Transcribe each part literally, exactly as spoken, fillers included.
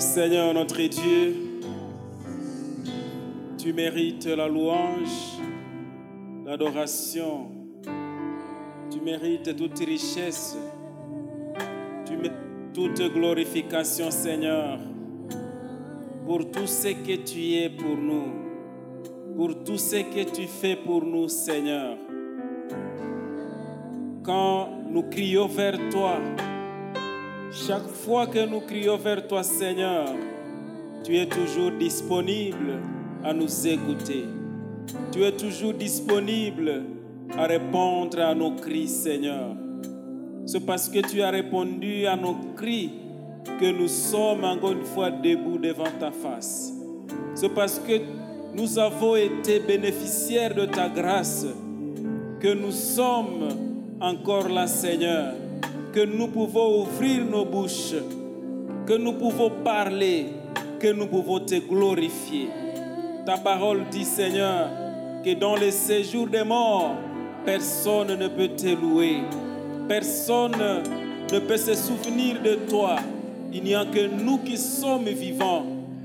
Seigneur notre Dieu, tu mérites la louange, l'adoration, tu mérites toute richesse, tu mérites toute glorification, Seigneur, pour tout ce que tu es pour nous, pour tout ce que tu fais pour nous, Seigneur. Quand nous crions vers toi, chaque fois que nous crions vers toi, Seigneur, tu es toujours disponible à nous écouter. Tu es toujours disponible à répondre à nos cris, Seigneur. C'est parce que tu as répondu à nos cris que nous sommes encore une fois debout devant ta face. C'est parce que nous avons été bénéficiaires de ta grâce que nous sommes encore là, Seigneur, que nous pouvons ouvrir nos bouches, que nous pouvons parler, que nous pouvons te glorifier. Ta parole dit, Seigneur, que dans le séjour des morts, personne ne peut te louer. Personne ne peut se souvenir de toi. Il n'y a que nous qui sommes vivants.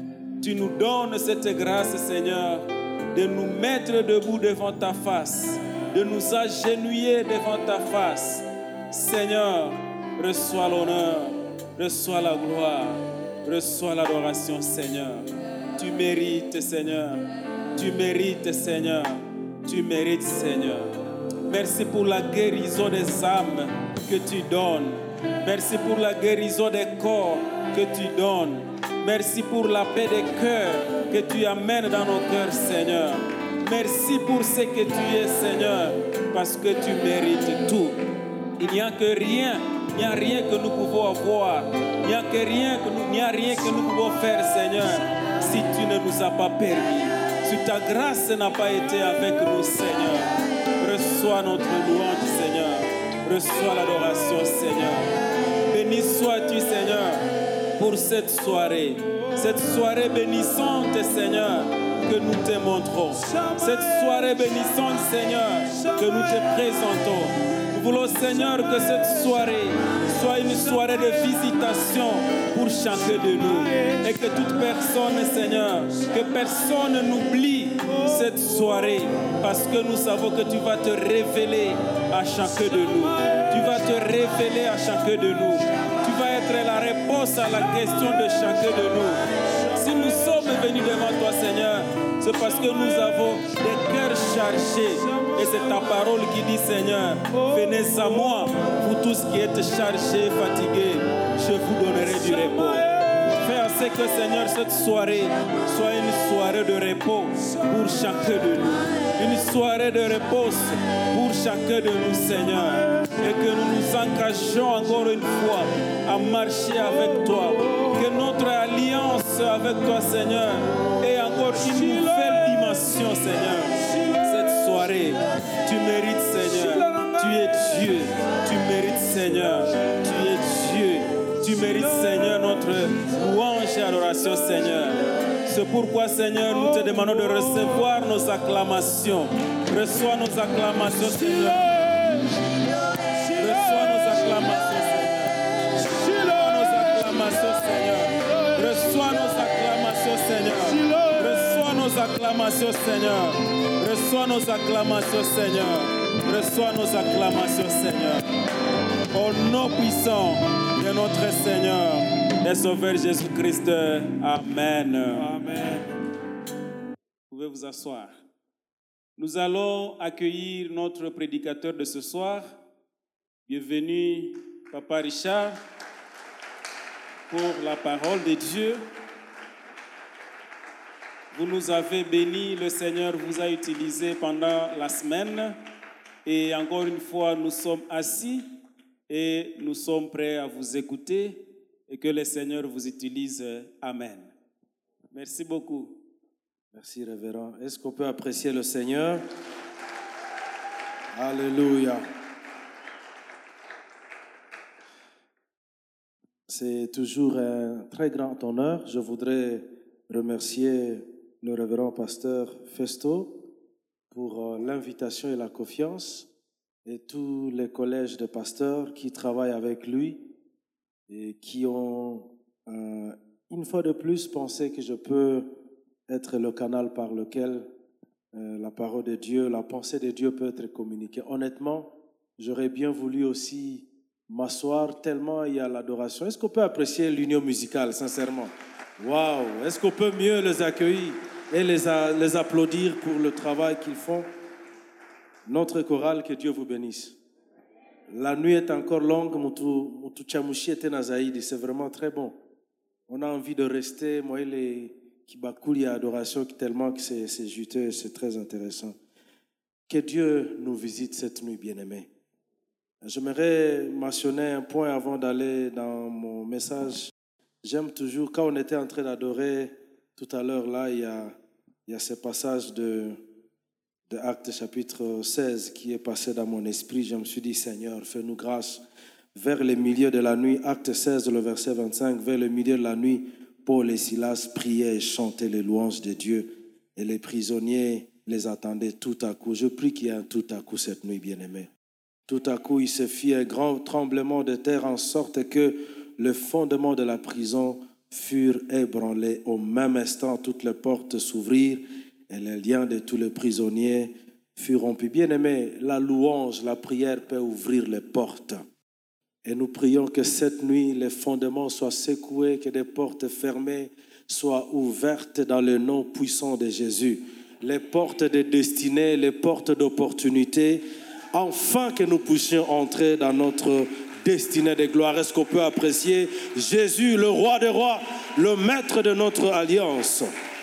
Tu nous donnes cette grâce, Seigneur, de nous mettre debout devant ta face, de nous agenouiller devant ta face. Seigneur, reçois l'honneur, reçois la gloire, reçois l'adoration, Seigneur. Tu mérites, Seigneur. Tu mérites, Seigneur. Tu mérites, Seigneur. Merci pour la guérison des âmes que tu donnes. Merci pour la guérison des corps que tu donnes. Merci pour la paix des cœurs que tu amènes dans nos cœurs, Seigneur. Merci pour ce que tu es, Seigneur, parce que tu mérites tout. Il n'y a que rien, il n'y a rien que nous pouvons avoir. Il n'y a que rien que nous, il n'y a rien que nous pouvons faire, Seigneur, si tu ne nous as pas permis. Si ta grâce n'a pas été avec nous, Seigneur. Reçois notre louange, Seigneur. Reçois l'adoration, Seigneur. Béni sois-tu, Seigneur, pour cette soirée. Cette soirée bénissante, Seigneur, que nous te montrons. Cette soirée bénissante, Seigneur, que nous te présentons. Nous voulons, Seigneur, que cette soirée soit une soirée de visitation pour chacun de nous. Et que toute personne, Seigneur, que personne n'oublie cette soirée, parce que nous savons que tu vas te révéler à chacun de nous. Tu vas te révéler à chacun de nous. Tu vas être la réponse à la question de chacun de nous. Si nous sommes venus devant toi, Seigneur, c'est parce que nous avons des cœurs chargés. Et c'est ta parole qui dit, Seigneur, venez à moi, vous tous qui êtes chargés, fatigués, je vous donnerai du repos. Fais en sorte que, Seigneur, cette soirée soit une soirée de repos pour chacun de nous. Une soirée de repos pour chacun de nous, Seigneur. Et que nous nous engageons encore une fois à marcher avec toi. Que notre alliance avec toi, Seigneur, ait encore une nouvelle dimension, Seigneur. Cette soirée, tu mérites, Seigneur. Tu es Dieu. Tu mérites, Seigneur. Tu es Dieu. Tu mérites, Seigneur, notre louange et adoration, Seigneur. C'est pourquoi, Seigneur, nous te demandons de recevoir nos acclamations. Reçois nos acclamations, Seigneur. Reçois nos acclamations, Seigneur. Reçois nos acclamations, Seigneur. Reçois nos acclamations, Seigneur. Reçois nos acclamations, Seigneur. Reçois nos acclamations, Seigneur. Au nom puissant de notre Seigneur et Sauveur Jésus-Christ. Amen. Amen. Vous pouvez vous asseoir. Nous allons accueillir notre prédicateur de ce soir. Bienvenue, Papa Richard, pour la parole de Dieu. Vous nous avez bénis, le Seigneur vous a utilisé pendant la semaine. Et encore une fois, nous sommes assis et nous sommes prêts à vous écouter et que le Seigneur vous utilise. Amen. Merci beaucoup. Merci, révérend. Est-ce qu'on peut apprécier le Seigneur? Alléluia. C'est toujours un très grand honneur. Je voudrais remercier le révérend pasteur Festo pour l'invitation et la confiance et tous les collèges de pasteurs qui travaillent avec lui et qui ont euh, une fois de plus penser que je peux être le canal par lequel euh, la parole de Dieu, la pensée de Dieu peut être communiquée. Honnêtement, j'aurais bien voulu aussi m'asseoir tellement il y a l'adoration. Est-ce qu'on peut apprécier l'union musicale, sincèrement? Waouh! Est-ce qu'on peut mieux les accueillir et les, a, les applaudir pour le travail qu'ils font? Notre chorale, que Dieu vous bénisse. La nuit est encore longue, Mutu Chamushi était nazaïdi, c'est vraiment très bon. On a envie de rester, moi, les Kibakuli à adoration, tellement que c'est, c'est juteux, c'est très intéressant. Que Dieu nous visite cette nuit, bien-aimés. J'aimerais mentionner un point avant d'aller dans mon message. J'aime toujours, quand on était en train d'adorer tout à l'heure, là, il y a, il y a ce passage de, de Actes chapitre seize qui est passé dans mon esprit. Je me suis dit, Seigneur, fais-nous grâce. Vers le milieu de la nuit, Acte seize, le verset vingt-cinq, vers le milieu de la nuit, Paul et Silas priaient et chantaient les louanges de Dieu. Et les prisonniers les attendaient tout à coup. Je prie qu'il y ait un tout à coup cette nuit, bien-aimés. Tout à coup, il se fit un grand tremblement de terre en sorte que le fondement de la prison furent ébranlés. Au même instant, toutes les portes s'ouvrirent et les liens de tous les prisonniers furent rompus. Bien-aimés, la louange, la prière peut ouvrir les portes. Et nous prions que cette nuit, les fondements soient secoués, que des portes fermées soient ouvertes dans le nom puissant de Jésus. Les portes de destinée, les portes d'opportunité, enfin que nous puissions entrer dans notre destinée de gloire. Est-ce qu'on peut apprécier Jésus, le roi des rois, le maître de notre alliance?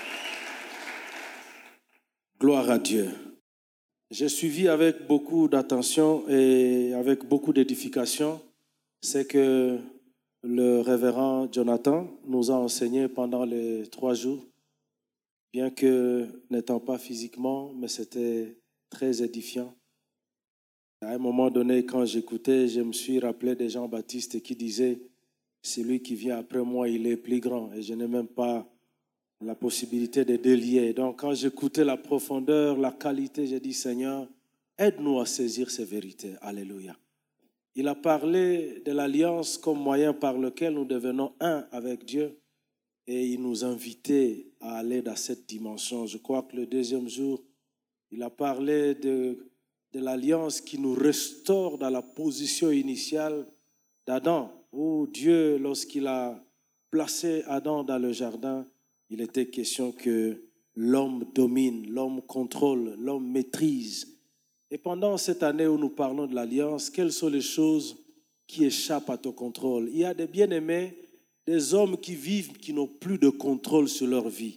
Gloire à Dieu. J'ai suivi avec beaucoup d'attention et avec beaucoup d'édification ce que le révérend Jonathan nous a enseigné pendant les trois jours, bien que n'étant pas physiquement, mais c'était très édifiant. À un moment donné, quand j'écoutais, je me suis rappelé de Jean-Baptiste qui disait « Celui qui vient après moi, il est plus grand » et je n'ai même pas la possibilité de délier. Donc quand j'écoutais la profondeur, la qualité, j'ai dit « Seigneur, aide-nous à saisir ces vérités. » Alléluia. Il a parlé de l'alliance comme moyen par lequel nous devenons un avec Dieu et il nous invitait à aller dans cette dimension. Je crois que le deuxième jour, il a parlé de, de l'alliance qui nous restaure dans la position initiale d'Adam, où Dieu, lorsqu'il a placé Adam dans le jardin, il était question que l'homme domine, l'homme contrôle, l'homme maîtrise. Et pendant cette année où nous parlons de l'alliance, quelles sont les choses qui échappent à ton contrôle? Il y a des bien-aimés, des hommes qui vivent, qui n'ont plus de contrôle sur leur vie.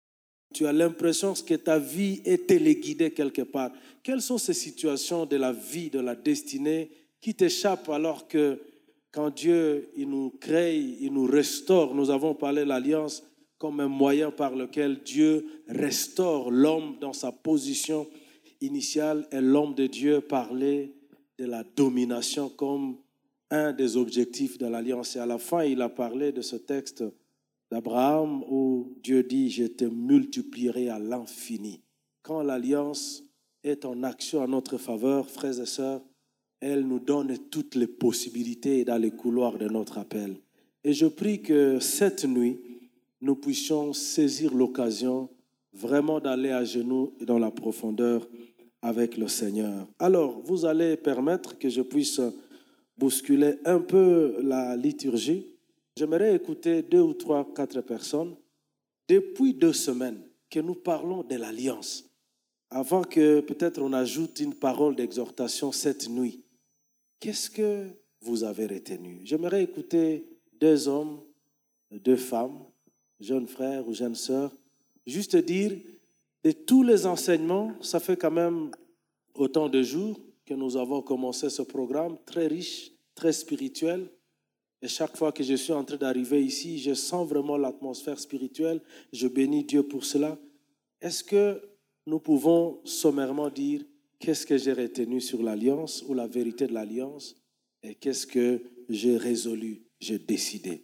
Tu as l'impression que ta vie est téléguidée quelque part. Quelles sont ces situations de la vie, de la destinée qui t'échappent alors que quand Dieu il nous crée, il nous restaure? Nous avons parlé de l'alliance comme un moyen par lequel Dieu restaure l'homme dans sa position initiale et l'homme de Dieu parlait de la domination comme un des objectifs de l'alliance. Et à la fin, il a parlé de ce texte d'Abraham où Dieu dit « Je te multiplierai à l'infini ». Quand l'alliance est en action en notre faveur, frères et sœurs, elle nous donne toutes les possibilités dans les couloirs de notre appel. Et je prie que cette nuit, nous puissions saisir l'occasion vraiment d'aller à genoux dans la profondeur avec le Seigneur. Alors, vous allez permettre que je puisse bousculer un peu la liturgie. J'aimerais écouter deux ou trois, quatre personnes depuis deux semaines que nous parlons de l'alliance. Avant que peut-être on ajoute une parole d'exhortation cette nuit, qu'est-ce que vous avez retenu? J'aimerais écouter deux hommes, deux femmes, jeunes frères ou jeunes sœurs, juste dire de tous les enseignements, ça fait quand même autant de jours que nous avons commencé ce programme très riche, très spirituel. Et chaque fois que je suis en train d'arriver ici, je sens vraiment l'atmosphère spirituelle. Je bénis Dieu pour cela. Est-ce que nous pouvons sommairement dire qu'est-ce que j'ai retenu sur l'alliance ou la vérité de l'alliance et qu'est-ce que j'ai résolu, j'ai décidé?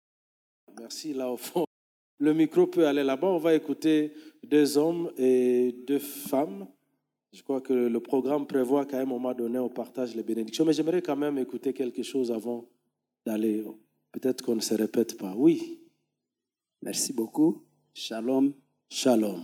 Merci là au fond. Le micro peut aller là-bas. On va écouter deux hommes et deux femmes. Je crois que le programme prévoit qu'à un moment donné, on partage les bénédictions. Mais j'aimerais quand même écouter quelque chose avant d'aller. Peut-être qu'on ne se répète pas. Oui. Merci beaucoup. Shalom. Shalom.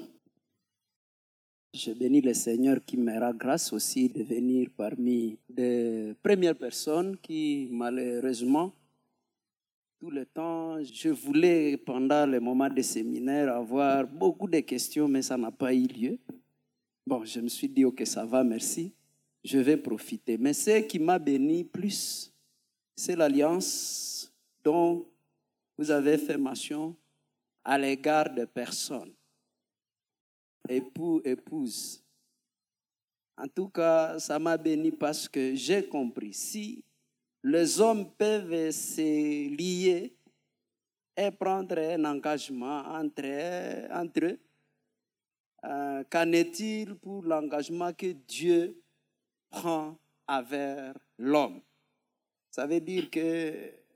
Je bénis le Seigneur qui me rend grâce aussi de venir parmi les premières personnes qui, malheureusement, tout le temps, je voulais, pendant le moment de séminaire, avoir beaucoup de questions, mais ça n'a pas eu lieu. Bon, je me suis dit, ok, ça va, merci. Je vais profiter. Mais ce qui m'a béni plus, c'est l'alliance dont vous avez fait mention à l'égard de personnes. Époux, épouse. En tout cas, ça m'a béni parce que j'ai compris. Si les hommes peuvent se lier et prendre un engagement entre, entre eux, euh, qu'en est-il pour l'engagement que Dieu prend envers l'homme? Ça veut dire que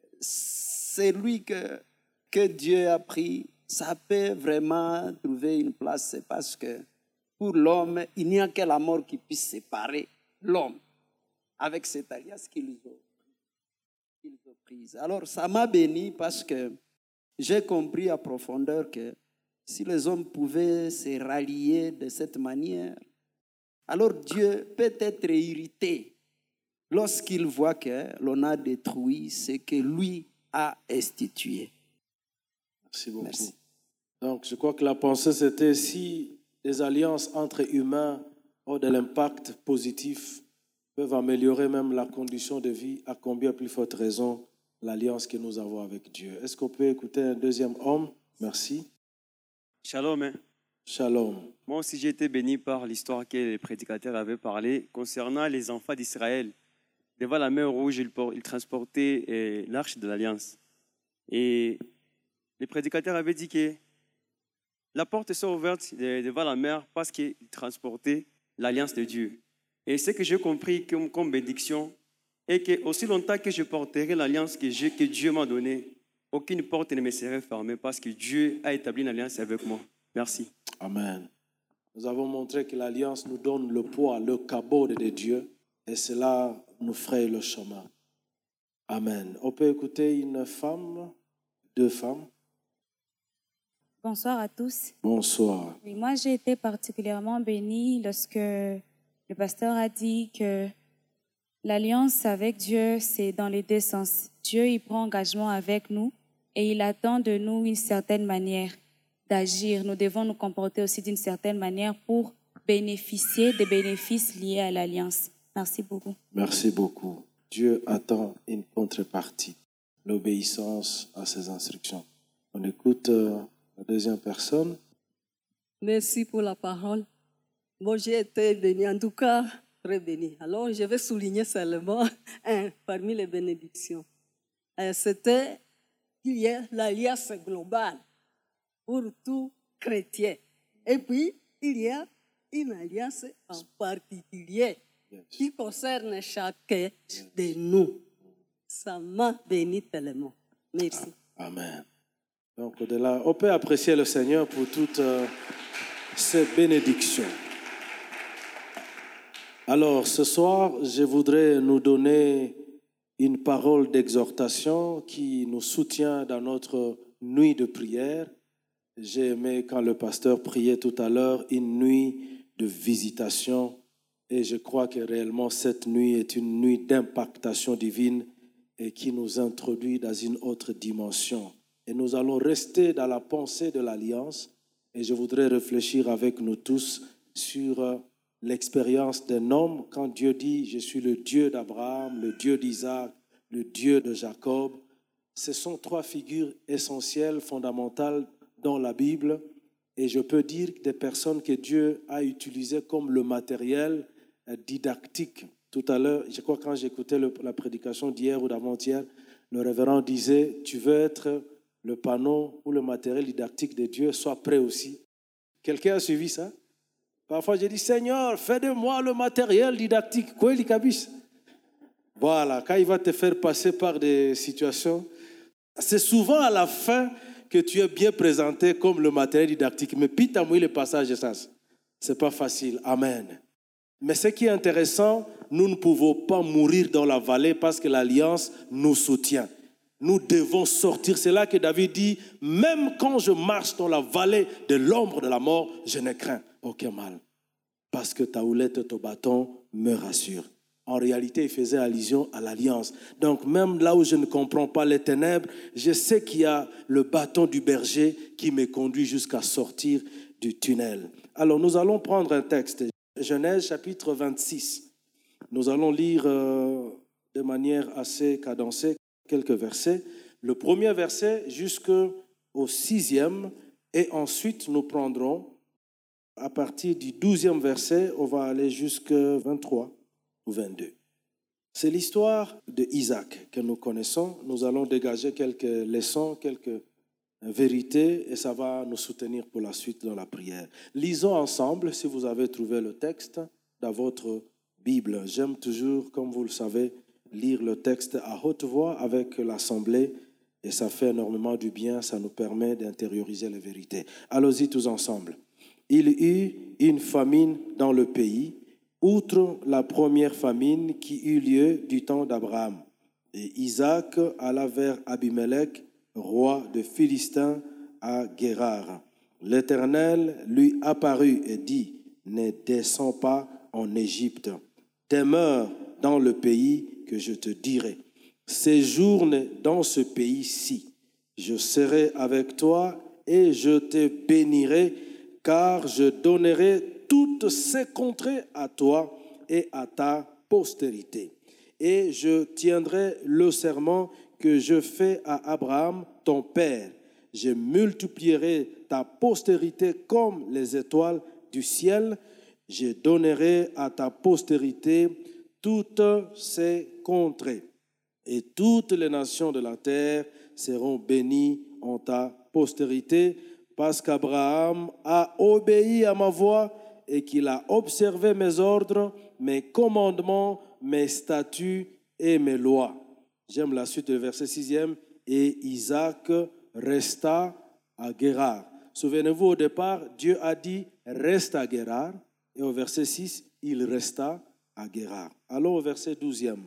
c'est lui que, que Dieu a pris. Ça peut vraiment trouver une place, c'est parce que pour l'homme, il n'y a que la mort qui puisse séparer l'homme avec cette alliance qu'ils ont, qu'ils ont prise. Alors, ça m'a béni parce que j'ai compris à profondeur que si les hommes pouvaient se rallier de cette manière, alors Dieu peut être irrité lorsqu'il voit que l'on a détruit ce que lui a institué. Merci beaucoup. Merci. Donc, je crois que la pensée, c'était si les alliances entre humains ont de l'impact positif, peuvent améliorer même la condition de vie, à combien plus forte raison l'alliance que nous avons avec Dieu. Est-ce qu'on peut écouter un deuxième homme? Merci. Shalom. Hein. Shalom. Moi aussi, j'ai été béni par l'histoire que les prédicateurs avaient parlé concernant les enfants d'Israël. Devant la mer Rouge, ils, ils transportaient eh, l'arche de l'Alliance. Et les prédicateurs avaient dit que la porte s'est ouverte devant la mer parce qu'ils transportaient l'Alliance de Dieu. Et ce que j'ai compris comme, comme bénédiction est que aussi longtemps que je porterai l'Alliance que, je, que Dieu m'a donnée, aucune porte ne me serait fermée parce que Dieu a établi une alliance avec moi. Merci. Amen. Nous avons montré que l'alliance nous donne le poids, le cabot de Dieu, et cela nous fraye le chemin. Amen. On peut écouter une femme, deux femmes. Bonsoir à tous. Bonsoir. Oui, moi, j'ai été particulièrement bénie lorsque le pasteur a dit que l'alliance avec Dieu, c'est dans les deux sens. Dieu, il prend engagement avec nous et il attend de nous une certaine manière d'agir. Nous devons nous comporter aussi d'une certaine manière pour bénéficier des bénéfices liés à l'alliance. Merci beaucoup. Merci beaucoup. Dieu attend une contrepartie, l'obéissance à ses instructions. On écoute euh, la deuxième personne. Merci pour la parole. Moi, j'ai été béni, en tout cas, très béni. Alors, je vais souligner seulement un parmi les bénédictions. Euh, c'était qu'il y a l'alliance globale pour tout chrétien. Et puis, il y a une alliance en particulier qui concerne chacun de nous. Ça m'a béni tellement. Merci. Amen. Donc, au-delà, on peut apprécier le Seigneur pour toutes euh, ces bénédictions. Alors, ce soir, je voudrais nous donner une parole d'exhortation qui nous soutient dans notre nuit de prière. J'ai aimé quand le pasteur priait tout à l'heure, une nuit de visitation. Et je crois que réellement cette nuit est une nuit d'impactation divine et qui nous introduit dans une autre dimension. Et nous allons rester dans la pensée de l'Alliance. Et je voudrais réfléchir avec nous tous sur l'expérience d'un homme quand Dieu dit « Je suis le Dieu d'Abraham, le Dieu d'Isaac, le Dieu de Jacob ». Ce sont trois figures essentielles, fondamentales dans la Bible. Et je peux dire des personnes que Dieu a utilisées comme le matériel didactique. Tout à l'heure, je crois quand j'écoutais le, la prédication d'hier ou d'avant-hier, le révérend disait « Tu veux être le panneau ou le matériel didactique de Dieu, sois prêt aussi. » Quelqu'un a suivi ça? Parfois, je dis « Seigneur, fais de moi le matériel didactique. » Quoi, il cabisse? Voilà, quand il va te faire passer par des situations, c'est souvent à la fin que tu es bien présenté comme le matériel didactique. Mais puis, tu as mouillé le passage de sens. Ce n'est pas facile. Amen. Mais ce qui est intéressant, nous ne pouvons pas mourir dans la vallée parce que l'Alliance nous soutient. Nous devons sortir. C'est là que David dit, même quand je marche dans la vallée de l'ombre de la mort, je ne crains aucun mal. Parce que ta houlette et ton bâton me rassurent. En réalité, il faisait allusion à l'alliance. Donc même là où je ne comprends pas les ténèbres, je sais qu'il y a le bâton du berger qui me conduit jusqu'à sortir du tunnel. Alors nous allons prendre un texte, Genèse chapitre vingt-six. Nous allons lire euh, de manière assez cadencée quelques versets. Le premier verset jusqu'au sixième et ensuite nous prendrons à partir du douzième verset, on va aller jusqu'au vingt-trois ou vingt-deux. C'est l'histoire d'Isaac que nous connaissons. Nous allons dégager quelques leçons, quelques vérités et ça va nous soutenir pour la suite dans la prière. Lisons ensemble, si vous avez trouvé le texte, dans votre Bible. J'aime toujours, comme vous le savez, lire le texte à haute voix avec l'assemblée et ça fait énormément du bien, ça nous permet d'intérioriser les vérités. Allons-y tous ensemble. Il y eut une famine dans le pays, outre la première famine qui eut lieu du temps d'Abraham. Et Isaac alla vers Abimelech, roi de Philistins, à Guérar. L'Éternel lui apparut et dit, ne descends pas en Égypte, demeure dans le pays que je te dirai. Séjourne dans ce pays-ci. Je serai avec toi et je te bénirai, car je donnerai toutes ces contrées à toi et à ta postérité. Et je tiendrai le serment que je fais à Abraham, ton père. Je multiplierai ta postérité comme les étoiles du ciel. Je donnerai à ta postérité toutes ces contrées. Et toutes les nations de la terre seront bénies en ta postérité, parce qu'Abraham a obéi à ma voix et qu'il a observé mes ordres, mes commandements, mes statuts et mes lois. J'aime la suite du verset sixième. Et Isaac resta à Guérar. Souvenez-vous, au départ, Dieu a dit « reste à Guérar ». Et au verset six, il resta à Guérar. Allons au verset douzième.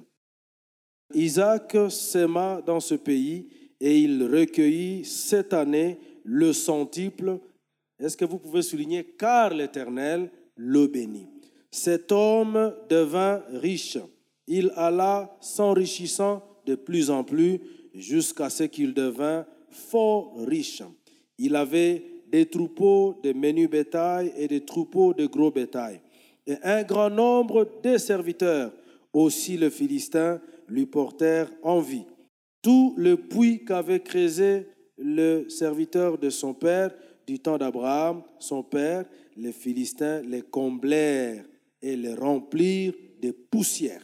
Isaac sema dans ce pays et il recueillit cette année le centuple. Est-ce que vous pouvez souligner « car l'Éternel le bénit ». Cet homme devint riche. Il alla s'enrichissant de plus en plus jusqu'à ce qu'il devint fort riche. Il avait des troupeaux de menu bétail et des troupeaux de gros bétail. Et un grand nombre de serviteurs, aussi les Philistins, lui portèrent envie. Tout le puits qu'avait creusé le serviteur de son père, du temps d'Abraham, son père, les Philistins les comblèrent et les remplirent de poussière.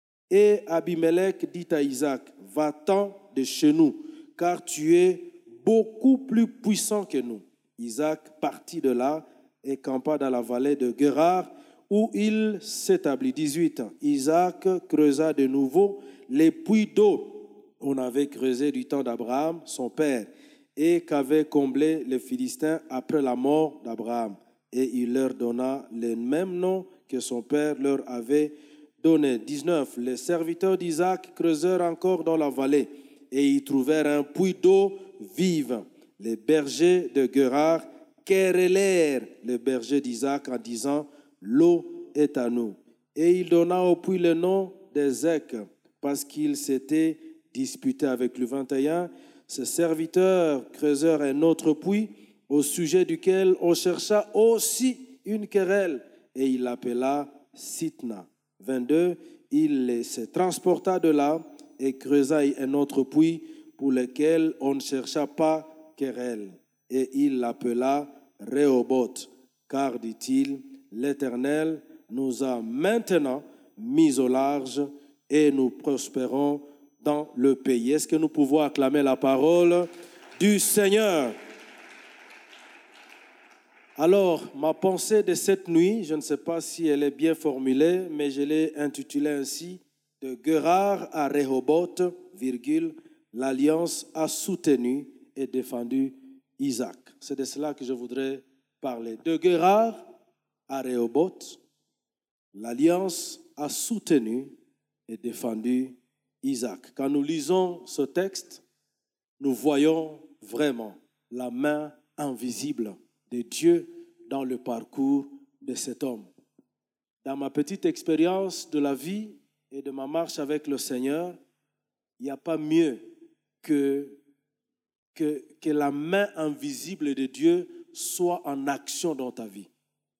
Et Abimelech dit à Isaac, va-t'en de chez nous, car tu es beaucoup plus puissant que nous. Isaac partit de là et campa dans la vallée de Guérar, où il s'établit. dix-huit ans. Isaac creusa de nouveau les puits d'eau qu'on avait creusés du temps d'Abraham, son père, et qu'avaient comblé les Philistins après la mort d'Abraham. Et il leur donna le même nom que son père leur avait donné. dix-neuf. Les serviteurs d'Isaac creusèrent encore dans la vallée et y trouvèrent un puits d'eau vive. Les bergers de Guérar querellèrent les bergers d'Isaac en disant, l'eau est à nous. Et il donna au puits le nom d'Ézek, parce qu'il s'était disputé avec lui. vingt et un. Ces serviteurs creusèrent un autre puits, au sujet duquel on chercha aussi une querelle, et il l'appela Sitna. vingt-deux. Il se transporta de là et creusa un autre puits pour lequel on ne chercha pas querelle, et il l'appela Rehoboth, car, dit-il, l'Éternel nous a maintenant mis au large et nous prospérons dans le pays. Est-ce que nous pouvons acclamer la parole du Seigneur? Alors, ma pensée de cette nuit, je ne sais pas si elle est bien formulée, mais je l'ai intitulée ainsi, de Guérar à Rehoboth, virgule, l'alliance a soutenu et défendu Isaac. C'est de cela que je voudrais parler. De Guérar à Rehoboth, l'alliance a soutenu et défendu Isaac. Quand nous lisons ce texte, nous voyons vraiment la main invisible de Dieu dans le parcours de cet homme. Dans ma petite expérience de la vie et de ma marche avec le Seigneur, il n'y a pas mieux que, que, que la main invisible de Dieu soit en action dans ta vie.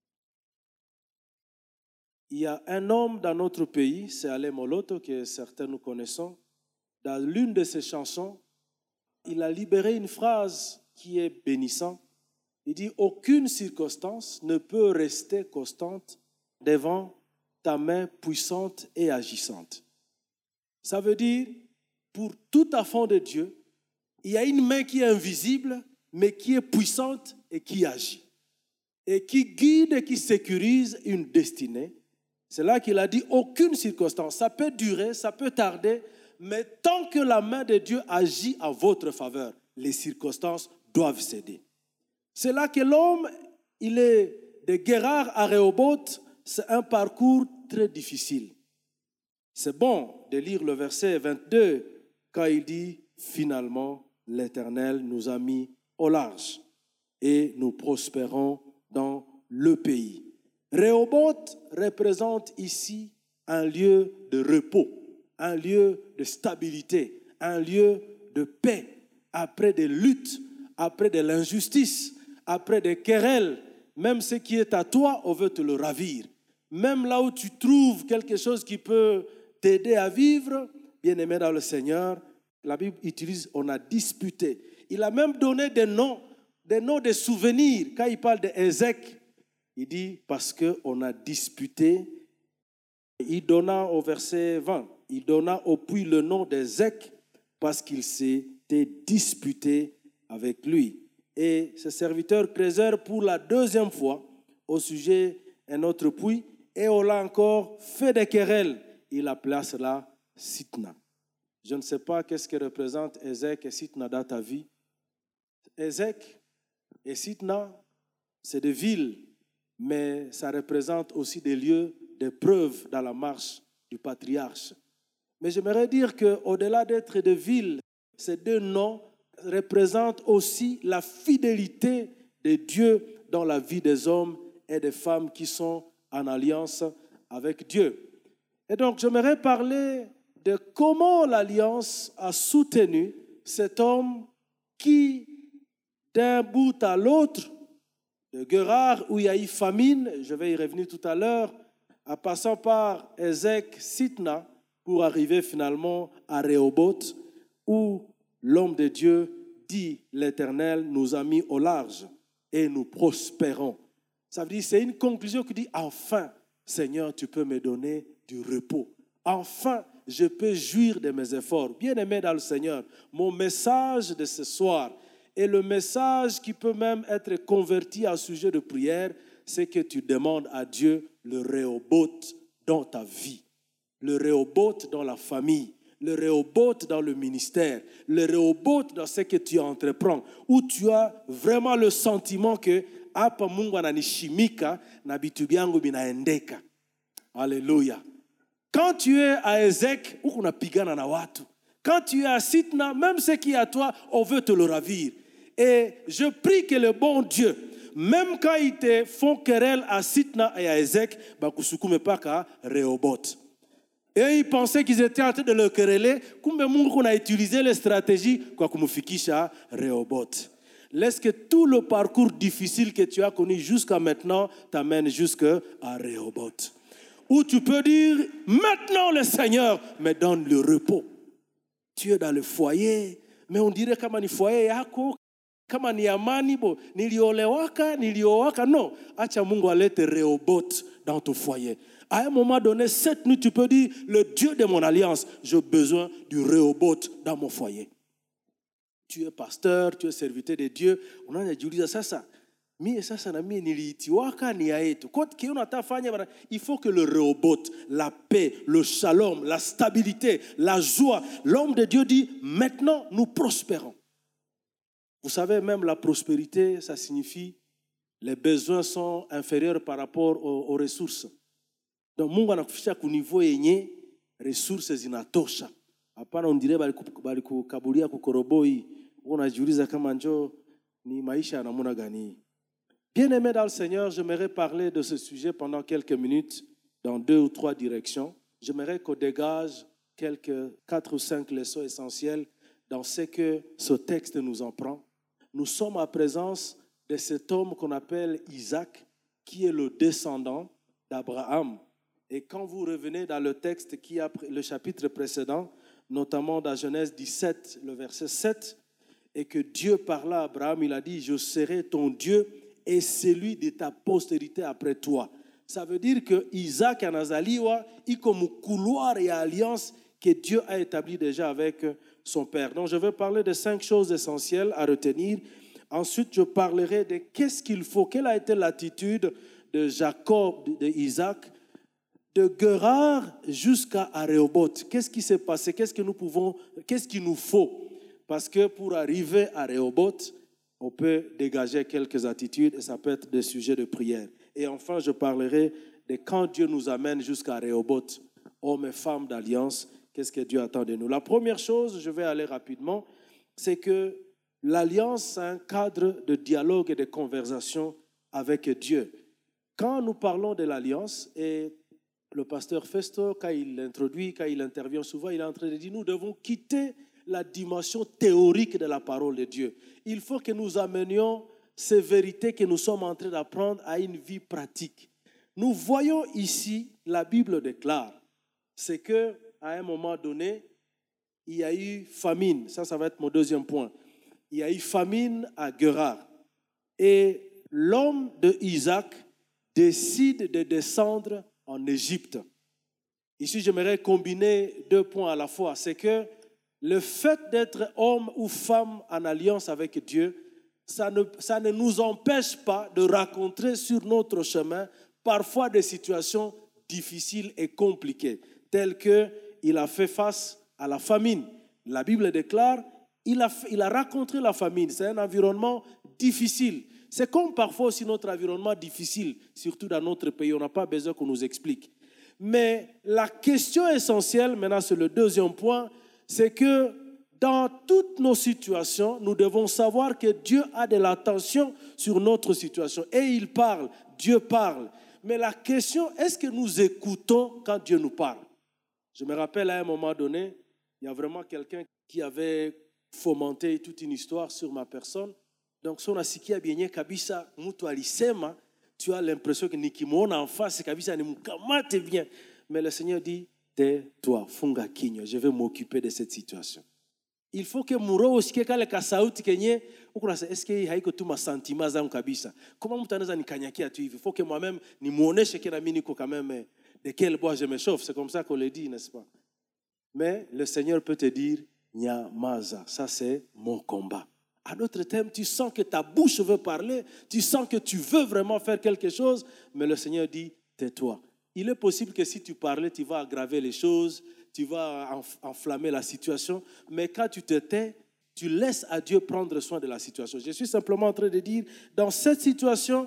Il y a un homme dans notre pays, c'est Alain Moloto, que certains nous connaissons. Dans l'une de ses chansons, il a libéré une phrase qui est bénissante. Il dit « Aucune circonstance ne peut rester constante devant ta main puissante et agissante. » Ça veut dire, pour tout enfant de Dieu, il y a une main qui est invisible, mais qui est puissante et qui agit. Et qui guide et qui sécurise une destinée. C'est là qu'il a dit, aucune circonstance, ça peut durer, ça peut tarder, mais tant que la main de Dieu agit en votre faveur, les circonstances doivent céder. C'est là que l'homme, il est de Guérard à Rehoboth, c'est un parcours très difficile. C'est bon de lire le verset vingt-deux quand il dit, finalement, l'Éternel nous a mis au large et nous prospérons dans le pays. Rehoboth représente ici un lieu de repos, un lieu de stabilité, un lieu de paix, après des luttes, après de l'injustice, après des querelles. Même ce qui est à toi, on veut te le ravir. Même là où tu trouves quelque chose qui peut t'aider à vivre, bien-aimé dans le Seigneur, la Bible utilise, on a disputé. Il a même donné des noms, des noms de souvenirs. Quand il parle d'Ézéch, il dit, parce qu'on a disputé, il donna au verset vingt, il donna au puits le nom d'Ézéch parce qu'il s'était disputé avec lui. Et ce serviteur creuseur pour la deuxième fois au sujet d'un autre puits, et on l'a encore fait des querelles. Il appela cela Sitna. Je ne sais pas qu'est-ce que représente Ézéch et Sitna dans ta vie. Ézéch et Sitna, c'est des villes, mais ça représente aussi des lieux d'épreuve dans la marche du patriarche. Mais j'aimerais dire qu'au-delà d'être des villes, ces deux noms représentent aussi la fidélité de Dieu dans la vie des hommes et des femmes qui sont en alliance avec Dieu. Et donc, j'aimerais parler de comment l'alliance a soutenu cet homme qui, d'un bout à l'autre, de Guérard, où il y a eu famine, je vais y revenir tout à l'heure, en passant par Ézéch, Sitna, pour arriver finalement à Rehoboth, où l'homme de Dieu dit, l'Éternel nous a mis au large et nous prospérons. Ça veut dire, c'est une conclusion qui dit, enfin, Seigneur, tu peux me donner du repos. Enfin, je peux jouir de mes efforts. Bien-aimé dans le Seigneur, mon message de ce soir, et le message qui peut même être converti à sujet de prière, c'est que tu demandes à Dieu le Rehoboth dans ta vie, le Rehoboth dans la famille, le Rehoboth dans le ministère, le Rehoboth dans ce que tu entreprends, où tu as vraiment le sentiment que hapa Mungu ananishimika na vitu vyangu vinaendeka. Alléluia. Quand tu es à Ézéch, unapigana na watu. Quand tu es à Sitna, même ce qui est à toi, on veut te le ravir. Et je prie que le bon Dieu, même quand ils te font querelle à Sitna et à Ézéch, bakusukume paka Rehoboth. Et ils pensaient qu'ils étaient en train de le quereller, kumbe Mungu a utilisé les stratégies kwa kumufikisha Rehoboth. Laisse que tout le parcours difficile que tu as connu jusqu'à maintenant t'amène jusqu'à Rehoboth. Où tu peux dire, maintenant le Seigneur me donne le repos. Tu es dans le foyer, mais on dirait kama ni foyer yako, kama ni amani bo, niliolewaka, niliowaka. Non, acha Mungu alete Rehoboth dans ton foyer. À un moment donné, cette nuit, tu peux dire, le Dieu de mon alliance, j'ai besoin du Rehoboth dans mon foyer. Tu es pasteur, tu es serviteur de Dieu. On a dit ça, ça. Il faut que le Rehoboth, la paix, le shalom, la stabilité, la joie, l'homme de Dieu dit, maintenant nous prospérons. Vous savez, même la prospérité, ça signifie les besoins sont inférieurs par rapport aux, aux ressources. Donc, Mungu anakufisha kunivo yenye resources zinatosha. Hapana on dirait bali kukabulia kukoroboi unajiuliza kama njo ni maisha namuna gani. Bien-aimé dans le Seigneur, j'aimerais parler de ce sujet pendant quelques minutes dans deux ou trois directions. J'aimerais qu'on dégage quelques quatre ou cinq leçons essentielles dans ce que ce texte nous en prend. Nous sommes en présence de cet homme qu'on appelle Isaac, qui est le descendant d'Abraham. Et quand vous revenez dans le texte qui a le chapitre précédent, notamment dans Genèse dix-sept, le verset sept, et que Dieu parla à Abraham, il a dit « Je serai ton Dieu et celui de ta postérité après toi ». Ça veut dire que Isaac anazaliwa iko couloir et alliance que Dieu a établi déjà avec son père. Donc je vais parler de cinq choses essentielles à retenir. Ensuite, je parlerai de qu'est-ce qu'il faut, quelle a été l'attitude de Jacob, de Isaac, de Guérar jusqu'à Rehoboth. Qu'est-ce qui s'est passé? Qu'est-ce que nous pouvons, qu'est-ce qu'il nous faut? Parce que pour arriver à Rehoboth, on peut dégager quelques attitudes et ça peut être des sujets de prière. Et enfin, je parlerai de quand Dieu nous amène jusqu'à Rehoboth, hommes et femmes d'alliance, qu'est-ce que Dieu attend de nous. La première chose, je vais aller rapidement, c'est que l'alliance, c'est un cadre de dialogue et de conversation avec Dieu. Quand nous parlons de l'alliance, et le pasteur Festo, quand il l'introduit, quand il intervient souvent, il est en train de dire, nous devons quitter la dimension théorique de la parole de Dieu. Il faut que nous amenions ces vérités que nous sommes en train d'apprendre à une vie pratique. Nous voyons ici, la Bible déclare, c'est qu'à un moment donné, il y a eu famine. Ça, ça va être mon deuxième point. Il y a eu famine à Guérar. Et l'homme de Isaac décide de descendre en Égypte. Ici, j'aimerais combiner deux points à la fois. C'est que le fait d'être homme ou femme en alliance avec Dieu, ça ne, ça ne nous empêche pas de rencontrer sur notre chemin parfois des situations difficiles et compliquées, telles qu'il a fait face à la famine. La Bible déclare, il a, il a rencontré la famine. C'est un environnement difficile. C'est comme parfois aussi notre environnement difficile, surtout dans notre pays. On n'a pas besoin qu'on nous explique. Mais la question essentielle, maintenant c'est le deuxième point, c'est que dans toutes nos situations, nous devons savoir que Dieu a de l'attention sur notre situation. Et il parle, Dieu parle. Mais la question, est-ce que nous écoutons quand Dieu nous parle? Je me rappelle à un moment donné, il y a vraiment quelqu'un qui avait fomenté toute une histoire sur ma personne. Donc, son asikia bienye kabisa mutu alisema, tu as l'impression que nikimwona en face kabisa ni mkamate bien. Mais le Seigneur dit, tais-toi, funga kinyo, je vais m'occuper de cette situation. Il faut que muro usikie kale kasauti kenye ukunasa eske haiko tu masentima zangu kabisa. Comment mtu anaweza nikanyakia tu hivi? Il faut que moi-même nimuoneshe que na mimi niko quand même de quel bois je me chauffe. C'est comme ça qu'on le dit, n'est-ce pas? Mais le Seigneur peut te dire nyamaza, ça c'est mon combat. À d'autres thèmes, tu sens que ta bouche veut parler, tu sens que tu veux vraiment faire quelque chose, mais le Seigneur dit tais-toi. Il est possible que si tu parlais, tu vas aggraver les choses, tu vas enflammer la situation, mais quand tu te tais, tu laisses à Dieu prendre soin de la situation. Je suis simplement en train de dire, dans cette situation,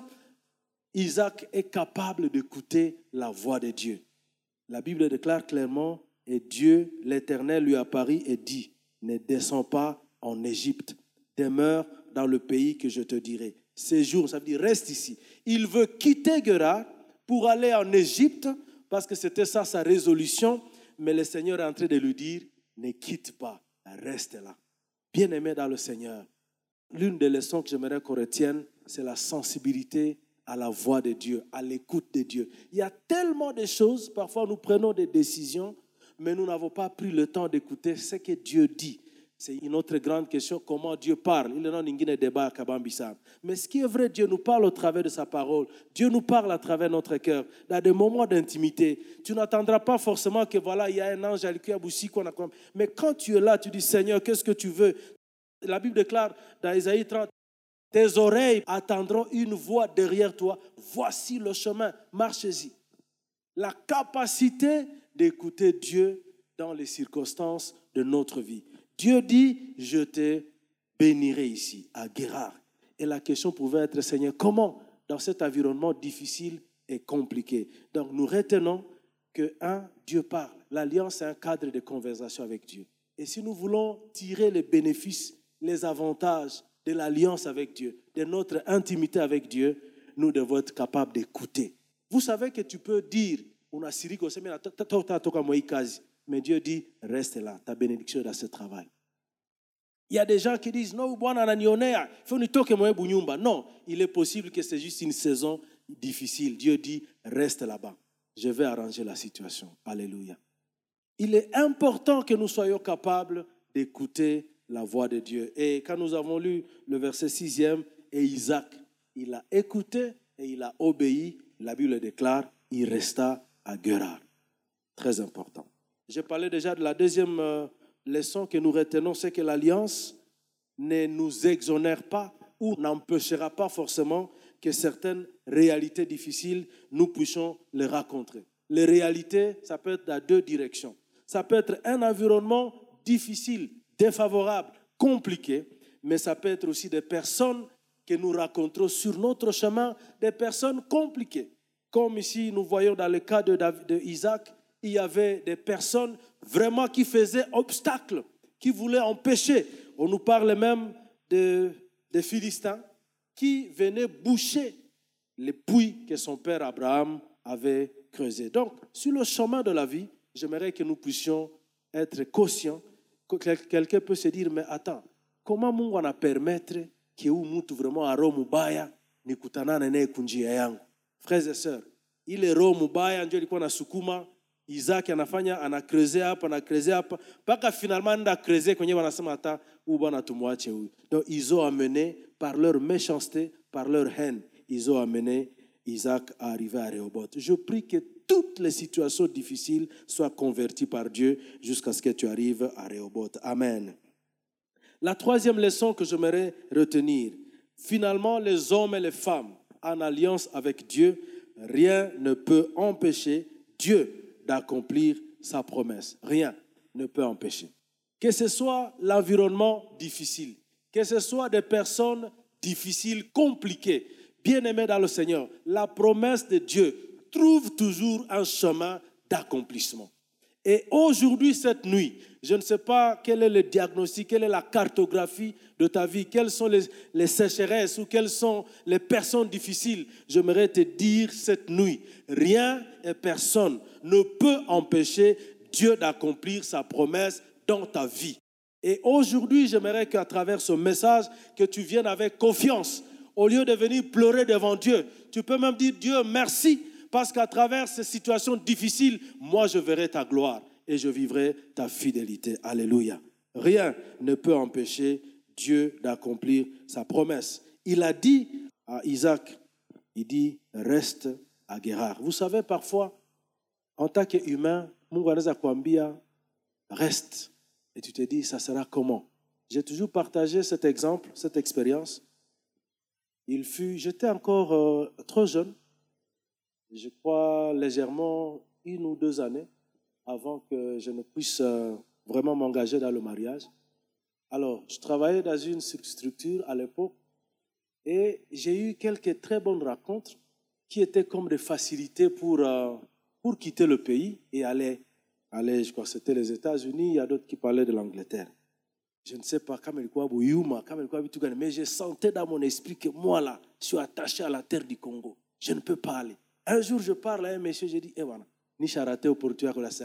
Isaac est capable d'écouter la voix de Dieu. La Bible déclare clairement, et Dieu, l'Éternel, lui apparut et dit, ne descends pas en Égypte, demeure dans le pays que je te dirai. Séjourne, ça veut dire reste ici. Il veut quitter Guérar pour aller en Égypte, parce que c'était ça sa résolution, mais le Seigneur est en train de lui dire, ne quitte pas, reste là. Bien-aimé dans le Seigneur, l'une des leçons que j'aimerais qu'on retienne, c'est la sensibilité à la voix de Dieu, à l'écoute de Dieu. Il y a tellement de choses, parfois nous prenons des décisions, mais nous n'avons pas pris le temps d'écouter ce que Dieu dit. C'est une autre grande question, comment Dieu parle. Il y a un débat à Kabambissa. Mais ce qui est vrai, Dieu nous parle au travers de sa parole. Dieu nous parle à travers notre cœur. Dans des moments d'intimité, tu n'attendras pas forcément que voilà, il y a un ange à l'Ikuyaboussi qu'on a comme. Mais quand tu es là, tu dis Seigneur, qu'est-ce que tu veux? La Bible déclare dans Isaïe trente, tes oreilles attendront une voix derrière toi. Voici le chemin, marchez-y. La capacité d'écouter Dieu dans les circonstances de notre vie. Dieu dit, je te bénirai ici, à Guérar. Et la question pouvait être, Seigneur, comment dans cet environnement difficile et compliqué? Donc nous retenons que, un, Dieu parle. L'alliance est un cadre de conversation avec Dieu. Et si nous voulons tirer les bénéfices les avantages de l'alliance avec Dieu, de notre intimité avec Dieu, nous devons être capables d'écouter. Vous savez que tu peux dire, mais Dieu dit, reste là, ta bénédiction est dans ce travail. Il y a des gens qui disent, non, non, il est possible que c'est juste une saison difficile. Dieu dit, reste là-bas. Je vais arranger la situation. Alléluia. Il est important que nous soyons capables d'écouter la voix de Dieu. Et quand nous avons lu le verset sixième, et Isaac, il a écouté et il a obéi, la Bible déclare, il resta à Guérar. Très important. J'ai parlé déjà de la deuxième euh, leçon que nous retenons, c'est que l'alliance ne nous exonère pas ou n'empêchera pas forcément que certaines réalités difficiles, nous puissions les rencontrer. Les réalités, ça peut être dans deux directions. Ça peut être un environnement difficile, défavorable, compliqué, mais ça peut être aussi des personnes que nous rencontrons sur notre chemin, des personnes compliquées. Comme ici, nous voyons dans le cas de, David, de Isaac, il y avait des personnes vraiment qui faisaient obstacle, qui voulaient empêcher. On nous parle même de, des Philistins qui venaient boucher les puits que son père Abraham avait creusés. Donc, sur le chemin de la vie, j'aimerais que nous puissions être conscients. Quelqu'un peut se dire, mais attends, comment Mungu ana permettre que huyu mtu vraiment a roho mubaya nikutanane naye kunjia yangu? Frères et sœurs, ile roho mubaya ndio ilikuwa nasukuma Isaac anafanya anakreze hapa anakreze hapa mpaka finalement nda kreze kwenye wanasema hata huyu bwana tumwache huyu. Donc ils ont amené par leur méchanceté, par leur haine, ils ont amené Isaac à arriver à Rehoboth. Je prie que toutes les situations difficiles soient converties par Dieu jusqu'à ce que tu arrives à Rehoboth. Amen. La troisième leçon que j'aimerais retenir, finalement, les hommes et les femmes en alliance avec Dieu, rien ne peut empêcher Dieu d'accomplir sa promesse. Rien ne peut empêcher. Que ce soit l'environnement difficile, que ce soit des personnes difficiles, compliquées, bien-aimés dans le Seigneur, la promesse de Dieu trouve toujours un chemin d'accomplissement. Et aujourd'hui, cette nuit, je ne sais pas quel est le diagnostic, quelle est la cartographie de ta vie, quelles sont les, les sécheresses ou quelles sont les personnes difficiles. J'aimerais te dire cette nuit, rien et personne ne peut empêcher Dieu d'accomplir sa promesse dans ta vie. Et aujourd'hui, j'aimerais qu'à travers ce message, que tu viennes avec confiance. Au lieu de venir pleurer devant Dieu, tu peux même dire, Dieu, merci. Parce qu'à travers ces situations difficiles, moi je verrai ta gloire et je vivrai ta fidélité. Alléluia. Rien ne peut empêcher Dieu d'accomplir sa promesse. Il a dit à Isaac, il dit, reste à Guérar. Vous savez, parfois, en tant qu'humain, Mungu anaweza kuambia, reste. Et tu te dis, ça sera comment? J'ai toujours partagé cet exemple, cette expérience. Il fut, j'étais encore euh, trop jeune. Je crois légèrement une ou deux années avant que je ne puisse euh, vraiment m'engager dans le mariage. Alors, je travaillais dans une structure à l'époque et j'ai eu quelques très bonnes rencontres qui étaient comme des facilités pour, euh, pour quitter le pays et aller, aller, je crois que c'était les États-Unis, il y a d'autres qui parlaient de l'Angleterre. Je ne sais pas, mais je sentais dans mon esprit que moi là, je suis attaché à la terre du Congo. Je ne peux pas aller. Un jour, je parle à un monsieur, je dis, eh voilà, ni charité opportunité, je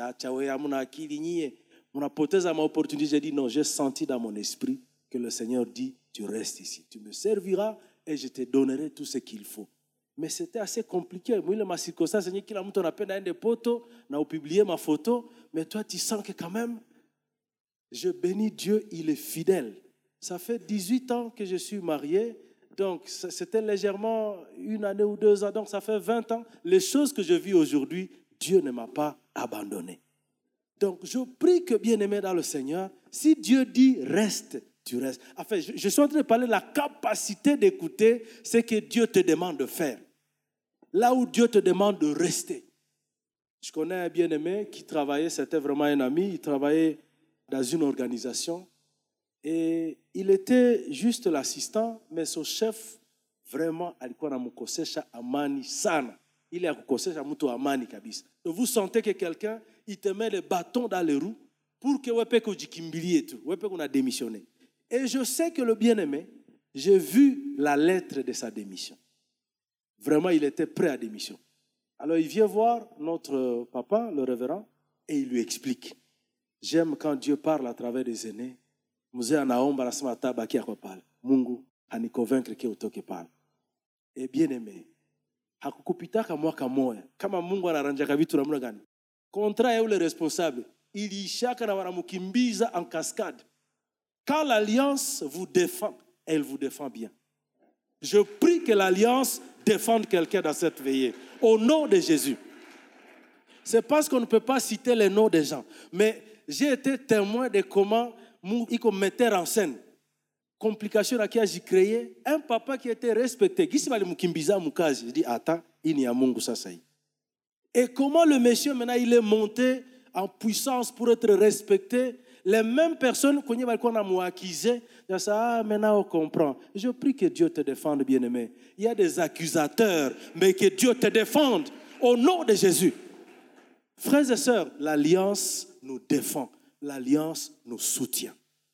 mon opportunité, j'ai dit, non, j'ai senti dans mon esprit que le Seigneur dit, tu restes ici, tu me serviras et je te donnerai tout ce qu'il faut. Mais c'était assez compliqué. Moi, ma circonstance, c'est qu'il a mis ton appel dans des poteaux, on a publié ma photo, mais toi, tu sens que quand même, je bénis Dieu, il est fidèle. Ça fait dix-huit ans que je suis marié. Donc, c'était légèrement une année ou deux ans. Donc, ça fait vingt ans. Les choses que je vis aujourd'hui, Dieu ne m'a pas abandonné. Donc, je prie que, bien-aimé dans le Seigneur, si Dieu dit reste, tu restes. Enfin, je, je suis en train de parler de la capacité d'écouter ce que Dieu te demande de faire. Là où Dieu te demande de rester. Je connais un bien-aimé qui travaillait, c'était vraiment un ami, il travaillait dans une organisation. Et il était juste l'assistant, mais son chef, vraiment, alikuwa anamkosesha amani sana. Il est akukosesha mtu amani kabisa. Donc vous sentez que quelqu'un, il te met le bâton dans les roues pour que wepe kujikimbilie tu, wepe kuna démissionné. Et je sais que le bien-aimé, j'ai vu la lettre de sa démission. Vraiment, il était prêt à démission. Alors, il vient voir notre papa, le révérend, et il lui explique. J'aime quand Dieu parle à travers des aînés. Mzee anaomba anasema tabaki yako pale. Mungu aniconvaincre que utoke pale. Et bien-aimé, hakukupitaka mwaka moja. Kama Mungu anaranjaka vitu namna gani? Contrat ya ule responsable, ilishaka na wanamukimbiza en cascade. Quand l'alliance vous défend, elle vous défend bien. Je prie que l'alliance défende quelqu'un dans cette veillée. Au nom de Jésus. C'est parce qu'on ne peut pas citer les noms des gens. Mais j'ai été témoin de comment il mettait en scène. Complication à qui j'ai créé. Un papa qui était respecté. Qui s'est mukimbiza mukazi. Je dis, attends, il n'y a Mungu sasai. Et comment le monsieur maintenant il est monté en puissance pour être respecté. Les mêmes personnes qu'on a accusé, ah, maintenant on comprend. Je prie que Dieu te défende, bien-aimé. Il y a des accusateurs, mais que Dieu te défende au nom de Jésus. Frères et sœurs, l'alliance nous défend, l'alliance nous soutient.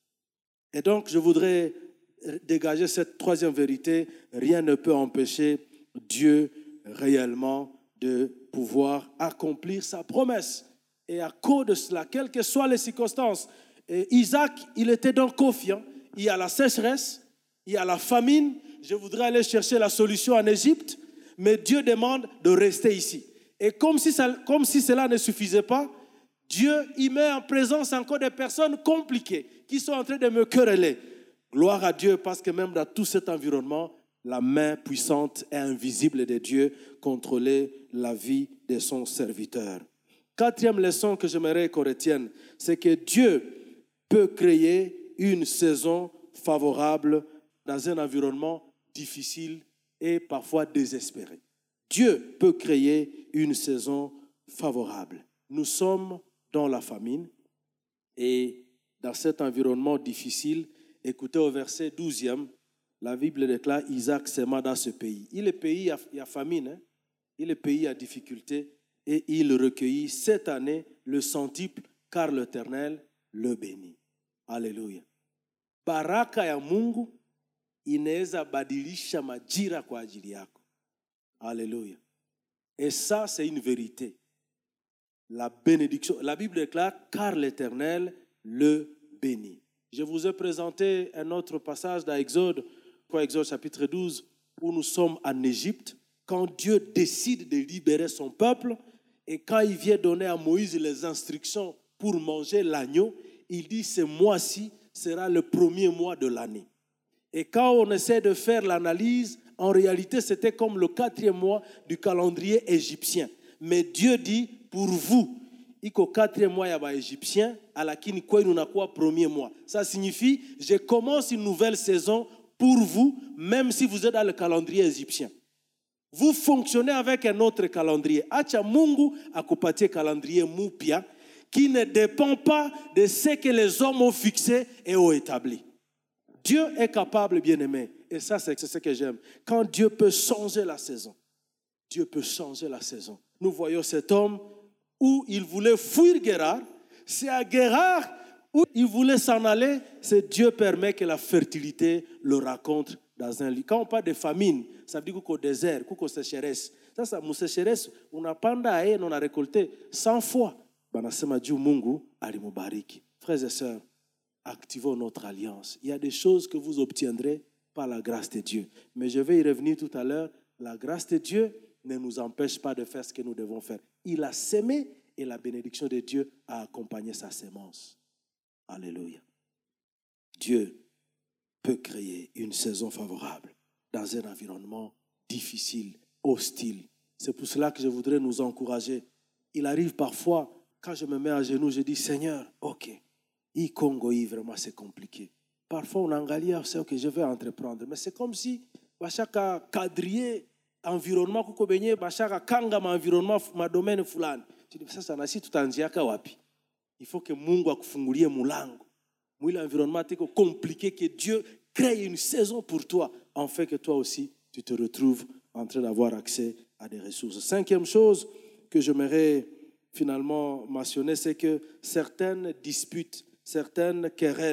Et donc, je voudrais dégager cette troisième vérité. Rien ne peut empêcher Dieu réellement de pouvoir accomplir sa promesse. Et à cause de cela, quelles que soient les circonstances, et Isaac, il était donc confiant. Il y a la sécheresse, il y a la famine. Je voudrais aller chercher la solution en Égypte, mais Dieu demande de rester ici. Et comme si, ça, comme si cela ne suffisait pas, Dieu y met en présence encore des personnes compliquées qui sont en train de me quereller. Gloire à Dieu, parce que même dans tout cet environnement, la main puissante et invisible de Dieu contrôlait la vie de son serviteur. Quatrième leçon que j'aimerais qu'on retienne, c'est que Dieu peut créer une saison favorable dans un environnement difficile et parfois désespéré. Dieu peut créer une saison favorable. Nous sommes dans la famine et dans cet environnement difficile, écoutez au verset douzième, la Bible déclare Isaac s'aima dans ce pays. Il est pays, il y a famine, hein? Il est pays à difficulté. Et il recueillit cette année le centuple, car l'Éternel le bénit. Alléluia. Baraka ya Mungu inaweza badilisha majira kwa ajili yako. Alléluia. Et ça, c'est une vérité. La bénédiction, la Bible déclare, car l'Éternel le bénit. Je vous ai présenté un autre passage dans Exode, Exode chapitre douze, où nous sommes en Égypte, quand Dieu décide de libérer son peuple. Et quand il vient donner à Moïse les instructions pour manger l'agneau, il dit ce mois-ci sera le premier mois de l'année. Et quand on essaie de faire l'analyse, en réalité c'était comme le quatrième mois du calendrier égyptien. Mais Dieu dit pour vous, il y a quatrième mois il y a égyptien, à la kini quoi nous n'a quoi premier mois. Ça signifie je commence une nouvelle saison pour vous, même si vous êtes dans le calendrier égyptien. Vous fonctionnez avec un autre calendrier. Acha Mungu akupatie calendrier mupia qui ne dépend pas de ce que les hommes ont fixé et ont établi. Dieu est capable, bien-aimé. Et ça, c'est ce que j'aime. Quand Dieu peut changer la saison. Dieu peut changer la saison. Nous voyons cet homme où il voulait fuir Guérard. C'est à Guérard où il voulait s'en aller. C'est Dieu permet que la fertilité le rencontre dans un lieu. Quand on parle de famine, ça veut dire qu'au désert, qu'au sécheresse. Ça, ça, sécheresse, on a panda et on a récolté cent fois. Banasema Dieu Mungu alimubariki. Frères et sœurs, activons notre alliance. Il y a des choses que vous obtiendrez par la grâce de Dieu. Mais je vais y revenir tout à l'heure. La grâce de Dieu ne nous empêche pas de faire ce que nous devons faire. Il a sémé et la bénédiction de Dieu a accompagné sa sémence. Alléluia. Dieu peut créer une saison favorable dans un environnement difficile, hostile. C'est pour cela que je voudrais nous encourager. Il arrive parfois, quand je me mets à genoux, je dis, Seigneur, ok, i Congo, vraiment c'est compliqué. Parfois, on angalia, c'est ok, je vais entreprendre. Mais c'est comme si, chaque quadriller environnement, chaque kangama environnement, ma domaine fulani. Tu dis, ça, ça n'a si tout en diaka wapi. Il faut que Mungu akufungulie mulango. Mwile environnement est compliqué, que Dieu crée une saison pour toi, en fait que toi aussi, tu te retrouves en train d'avoir accès à des ressources. Cinquième chose que j'aimerais finalement mentionner, c'est que certaines disputes, certaines querelles,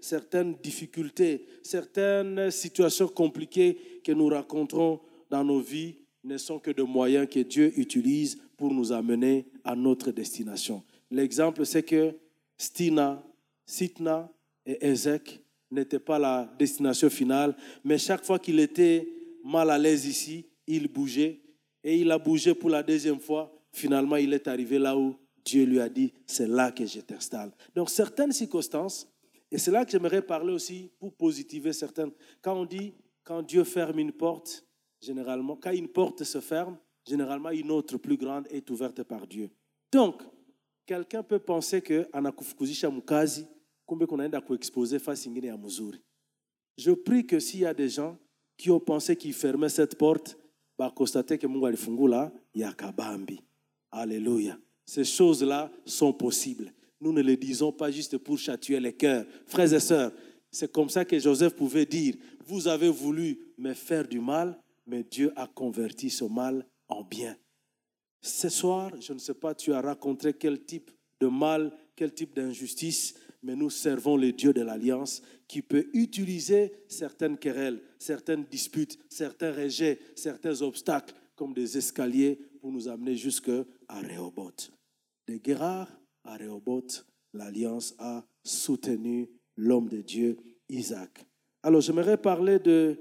certaines difficultés, certaines situations compliquées que nous rencontrons dans nos vies ne sont que des moyens que Dieu utilise pour nous amener à notre destination. L'exemple, c'est que Stina, Sitna et Ezek n'étaient pas la destination finale, mais chaque fois qu'il était mal à l'aise ici, il bougeait et il a bougé pour la deuxième fois. Finalement, il est arrivé là où Dieu lui a dit, c'est là que je t'installe. Donc, certaines circonstances, et c'est là que j'aimerais parler aussi pour positiver certaines. Quand on dit, quand Dieu ferme une porte, généralement, quand une porte se ferme, généralement, une autre plus grande est ouverte par Dieu. Donc, quelqu'un peut penser que anakufukuzisha mukazi, kumbe kunaenda kuexposer face ingine ya mzuri. Je prie que s'il y a des gens qui ont pensé qu'ils fermaient cette porte, bah constater que Mungu alifungula ya kabambi. Alléluia. Ces choses-là sont possibles. Nous ne les disons pas juste pour châtier les cœurs. Frères et sœurs, c'est comme ça que Joseph pouvait dire, vous avez voulu me faire du mal, mais Dieu a converti ce mal en bien. Ce soir, je ne sais pas, tu as rencontré quel type de mal, quel type d'injustice, mais nous servons le Dieu de l'Alliance qui peut utiliser certaines querelles, certaines disputes, certains rejets, certains obstacles comme des escaliers pour nous amener jusqu'à Rehoboth. De Guérard à Rehoboth, l'Alliance a soutenu l'homme de Dieu, Isaac. Alors, j'aimerais parler de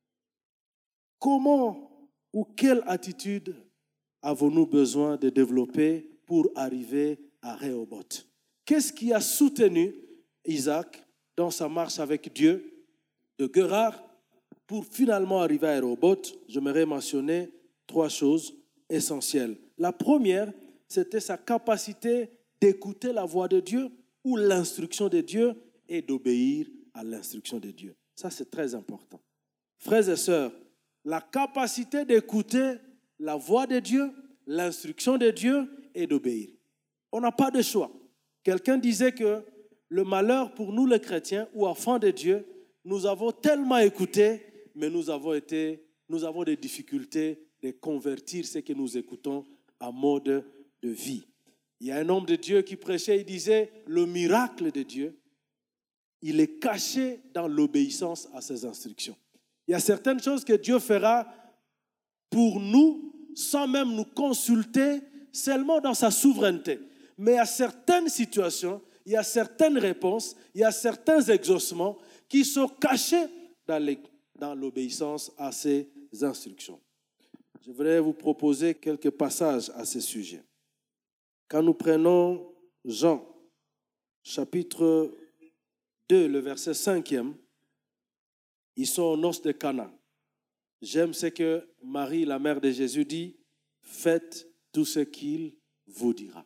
comment ou quelle attitude avons-nous besoin de développer pour arriver à Rehoboth. Qu'est-ce qui a soutenu Isaac dans sa marche avec Dieu de Guérard pour finalement arriver à Rehoboth? J'aimerais mentionner trois choses essentielles. La première, c'était sa capacité d'écouter la voix de Dieu ou l'instruction de Dieu et d'obéir à l'instruction de Dieu. Ça, c'est très important. Frères et sœurs, la capacité d'écouter la voix de Dieu, l'instruction de Dieu et d'obéir. On n'a pas de choix. Quelqu'un disait que le malheur pour nous les chrétiens ou enfants de Dieu, nous avons tellement écouté, mais nous avons, été, nous avons des difficultés de convertir ce que nous écoutons en mode de vie. Il y a un homme de Dieu qui prêchait, il disait, le miracle de Dieu, il est caché dans l'obéissance à ses instructions. Il y a certaines choses que Dieu fera pour nous, sans même nous consulter, seulement dans sa souveraineté. Mais il y a certaines situations, il y a certaines réponses, il y a certains exaucements qui sont cachés dans, les, dans l'obéissance à ses instructions. Je voudrais vous proposer quelques passages à ce sujet. Quand nous prenons Jean, chapitre deux, le verset cinquième, ils sont aux noces de Cana. J'aime ce que Marie, la mère de Jésus, dit, faites tout ce qu'il vous dira.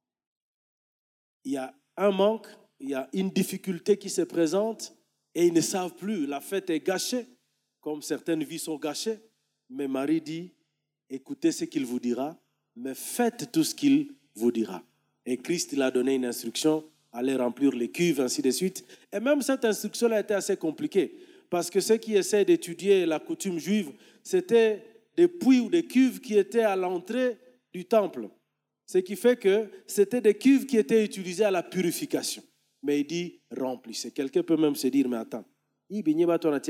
Il y a un manque, il y a une difficulté qui se présente et ils ne savent plus. La fête est gâchée, comme certaines vies sont gâchées. Mais Marie dit, écoutez ce qu'il vous dira, mais faites tout ce qu'il vous dira. Et Christ, il a donné une instruction, allez remplir les cuves, ainsi de suite. Et même cette instruction-là était assez compliquée, parce que ceux qui essaient d'étudier la coutume juive, c'était des puits ou des cuves qui étaient à l'entrée du temple. Ce qui fait que c'était des cuves qui étaient utilisées à la purification. Mais il dit, remplissez. Quelqu'un peut même se dire, mais attends, il y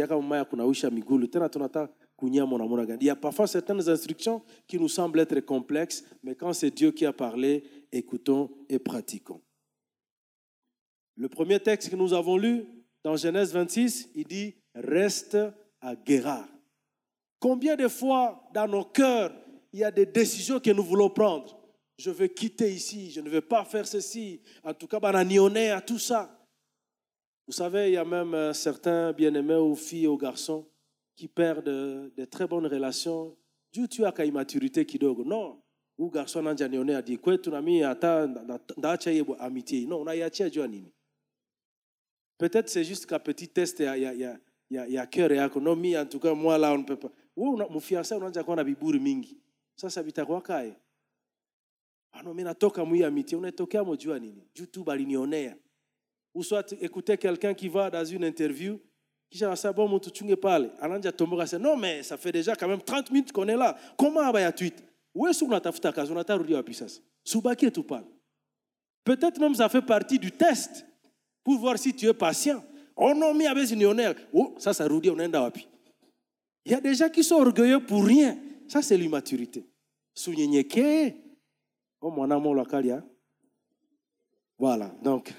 a parfois certaines instructions qui nous semblent être complexes, mais quand c'est Dieu qui a parlé, écoutons et pratiquons. Le premier texte que nous avons lu, dans Genèse vingt-six, il dit, reste à Guérard. Combien de fois dans nos cœurs, il y a des décisions que nous voulons prendre? Je veux quitter ici, je ne veux pas faire ceci. En tout cas, bananionner à tout ça. Vous savez, il y a même certains bien-aimés ou filles ou garçons qui perdent de, de très bonnes relations. Dieu, tu as une maturité qui doit. Non. Ou garçon n'a jamais dit quoi tu n'as mis à ta amitié. Non, on a yaché Dieu nini. Peut-être c'est juste qu'un petit test il y a il y a il y a il y a cœur et à non mi en tout cas moi là on ne peut pas. Ou mon fiancé on a déjà qu'on a biburi mingi. Ça ça vitakuwa kai. Ah non mais natoka mwi amitié on est toka mo Dieu nini. Dieu tout balinionea. Ou soit écouter quelqu'un qui va dans une interview qui a ça bon mon tuchunge parle. Ananja tomboka c'est non mais ça fait déjà quand même trente minutes qu'on est là. Comment va y a tweet? Où est-ce qu'on a tafuta kazi on a tarudi wapi sasa? Subaki tu parle. Peut-être même ça fait partie du test pour voir si tu es patient. Oh non, mais avec millionnaire. Oh, ça, ça Rudy, on est dans wapi. Il y a des gens qui sont orgueilleux pour rien. Ça, c'est l'immaturité. Sounyeke. Oh, mon amour local, ya. Voilà, donc.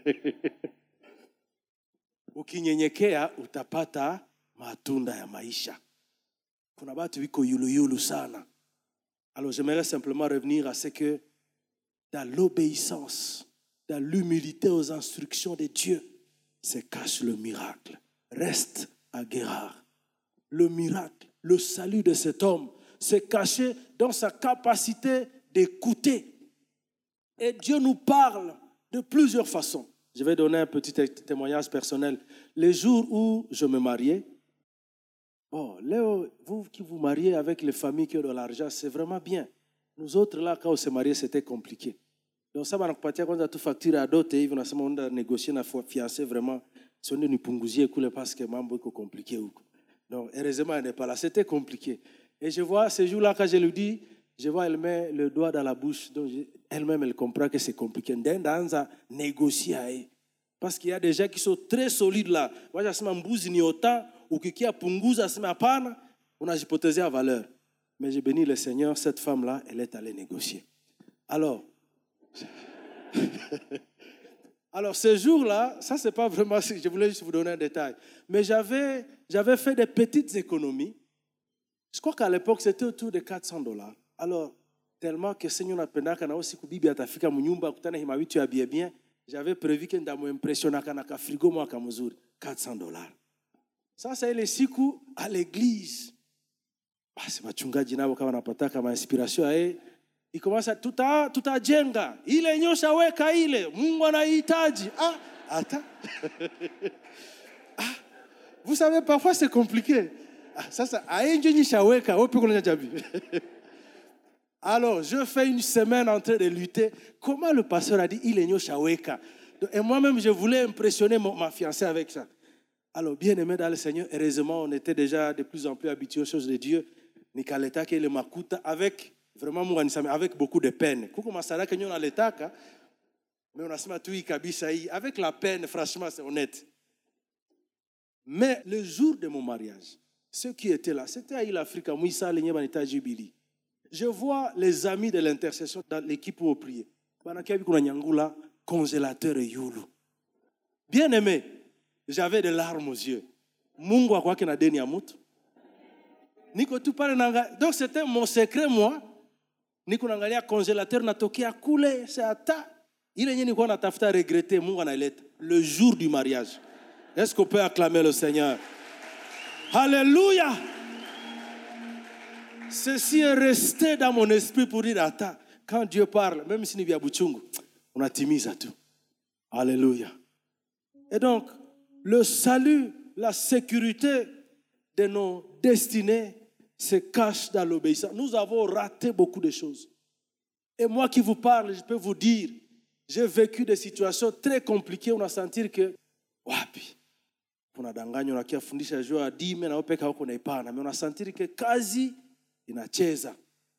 Ukinyenyekea utapata matunda ya maisha. Kuna batu wiko yulu yulu sana. Alors, j'aimerais simplement revenir à ce que dans l'obéissance, dans l'humilité aux instructions de Dieu, se cache le miracle. Reste à Guérard. Le miracle, le salut de cet homme, se cachait dans sa capacité d'écouter. Et Dieu nous parle de plusieurs façons. Je vais donner un petit témoignage personnel. Les jours où je me mariais, bon, Léo, vous qui vous mariez avec les familles qui ont de l'argent, c'est vraiment bien. Nous autres, là, quand on s'est mariés, c'était compliqué. Donc, ça va nous partir quand on a tout facturé à d'autres, et on a négocié, on a fiancé vraiment. Si on est nous pungusier, parce que c'est compliqué. Donc, heureusement, elle n'est pas là. C'était compliqué. Et je vois, ce jour-là, quand je lui dis, je vois, elle met le doigt dans la bouche. Donc, je, elle-même, elle comprend que c'est compliqué. Dans à négocier. Parce qu'il y a des gens qui sont très solides là. Moi, je suis mbuzi ni autant, ou qui a punguza, c'est ma panne, on a hypothésé à valeur. Mais j'ai béni le Seigneur, cette femme-là, elle est allée négocier. Alors, alors ce jour-là, ça, c'est pas vraiment, je voulais juste vous donner un détail. Mais j'avais, j'avais fait des petites économies. Je crois qu'à l'époque, c'était autour de quatre cents dollars. Alors, tellement que Seigneur n'a pas quand aussi que Bibi a tafika munyumba kutana himawi tu habillé bien, j'avais prévu que ndamu impressionna kana ka frigo moi ka muzuri quatre cents dollars. Ça c'est les siku à l'église. Basi wachungaji nao kama wanapata kama inspiration ae, il commence à tout à tout à jenga. Ile nyosha weka ile, Mungu anahitaji. Ah, attends. Ah, vous savez parfois c'est compliqué. Ah, ça ça ae nyosha weka, opi kuna jabi. Alors, je fais une semaine en train de lutter. Comment le pasteur a dit, il est nyosha weka. Et moi-même, je voulais impressionner mon, ma fiancée avec ça. Alors, bien aimé dans le Seigneur, heureusement, on était déjà de plus en plus habitués aux choses de Dieu. Nikaleta ke le makuta avec vraiment avec beaucoup de peine. Kuko masala kenyo na letaka, mais on a sema tu kabisa hii avec la peine, franchement, c'est honnête. Mais le jour de mon mariage, ceux qui étaient là, c'était à l'Île Afrique, Mouissa, Lenyebanita, Jubili. Je vois les amis de l'intercession dans l'équipe où on priait. Banakiabi kuna nyangula, congélateur et yulu. Bien aimé, j'avais des larmes aux yeux. Mungu akwake na deni ya mutu. Niko tu pale nanga. Donc c'était mon secret moi. Niko nangalia congélateur natokea kule, c'est ata. Ile yenye niko natafuta regretter, Mungu analeta le jour du mariage. Est-ce qu'on peut acclamer le Seigneur? Alléluia. Ceci est resté dans mon esprit pour dire, attends, quand Dieu parle, même si nous sommes on a timise à tout. Alléluia. Et donc, le salut, la sécurité de nos destinées se cache dans l'obéissance. Nous avons raté beaucoup de choses. Et moi qui vous parle, je peux vous dire, j'ai vécu des situations très compliquées. On a senti que, wapi, on a dangagné, on a kia fundisha juu ya dime na opeka huko na ipana. Mais on a senti que quasi inacheza.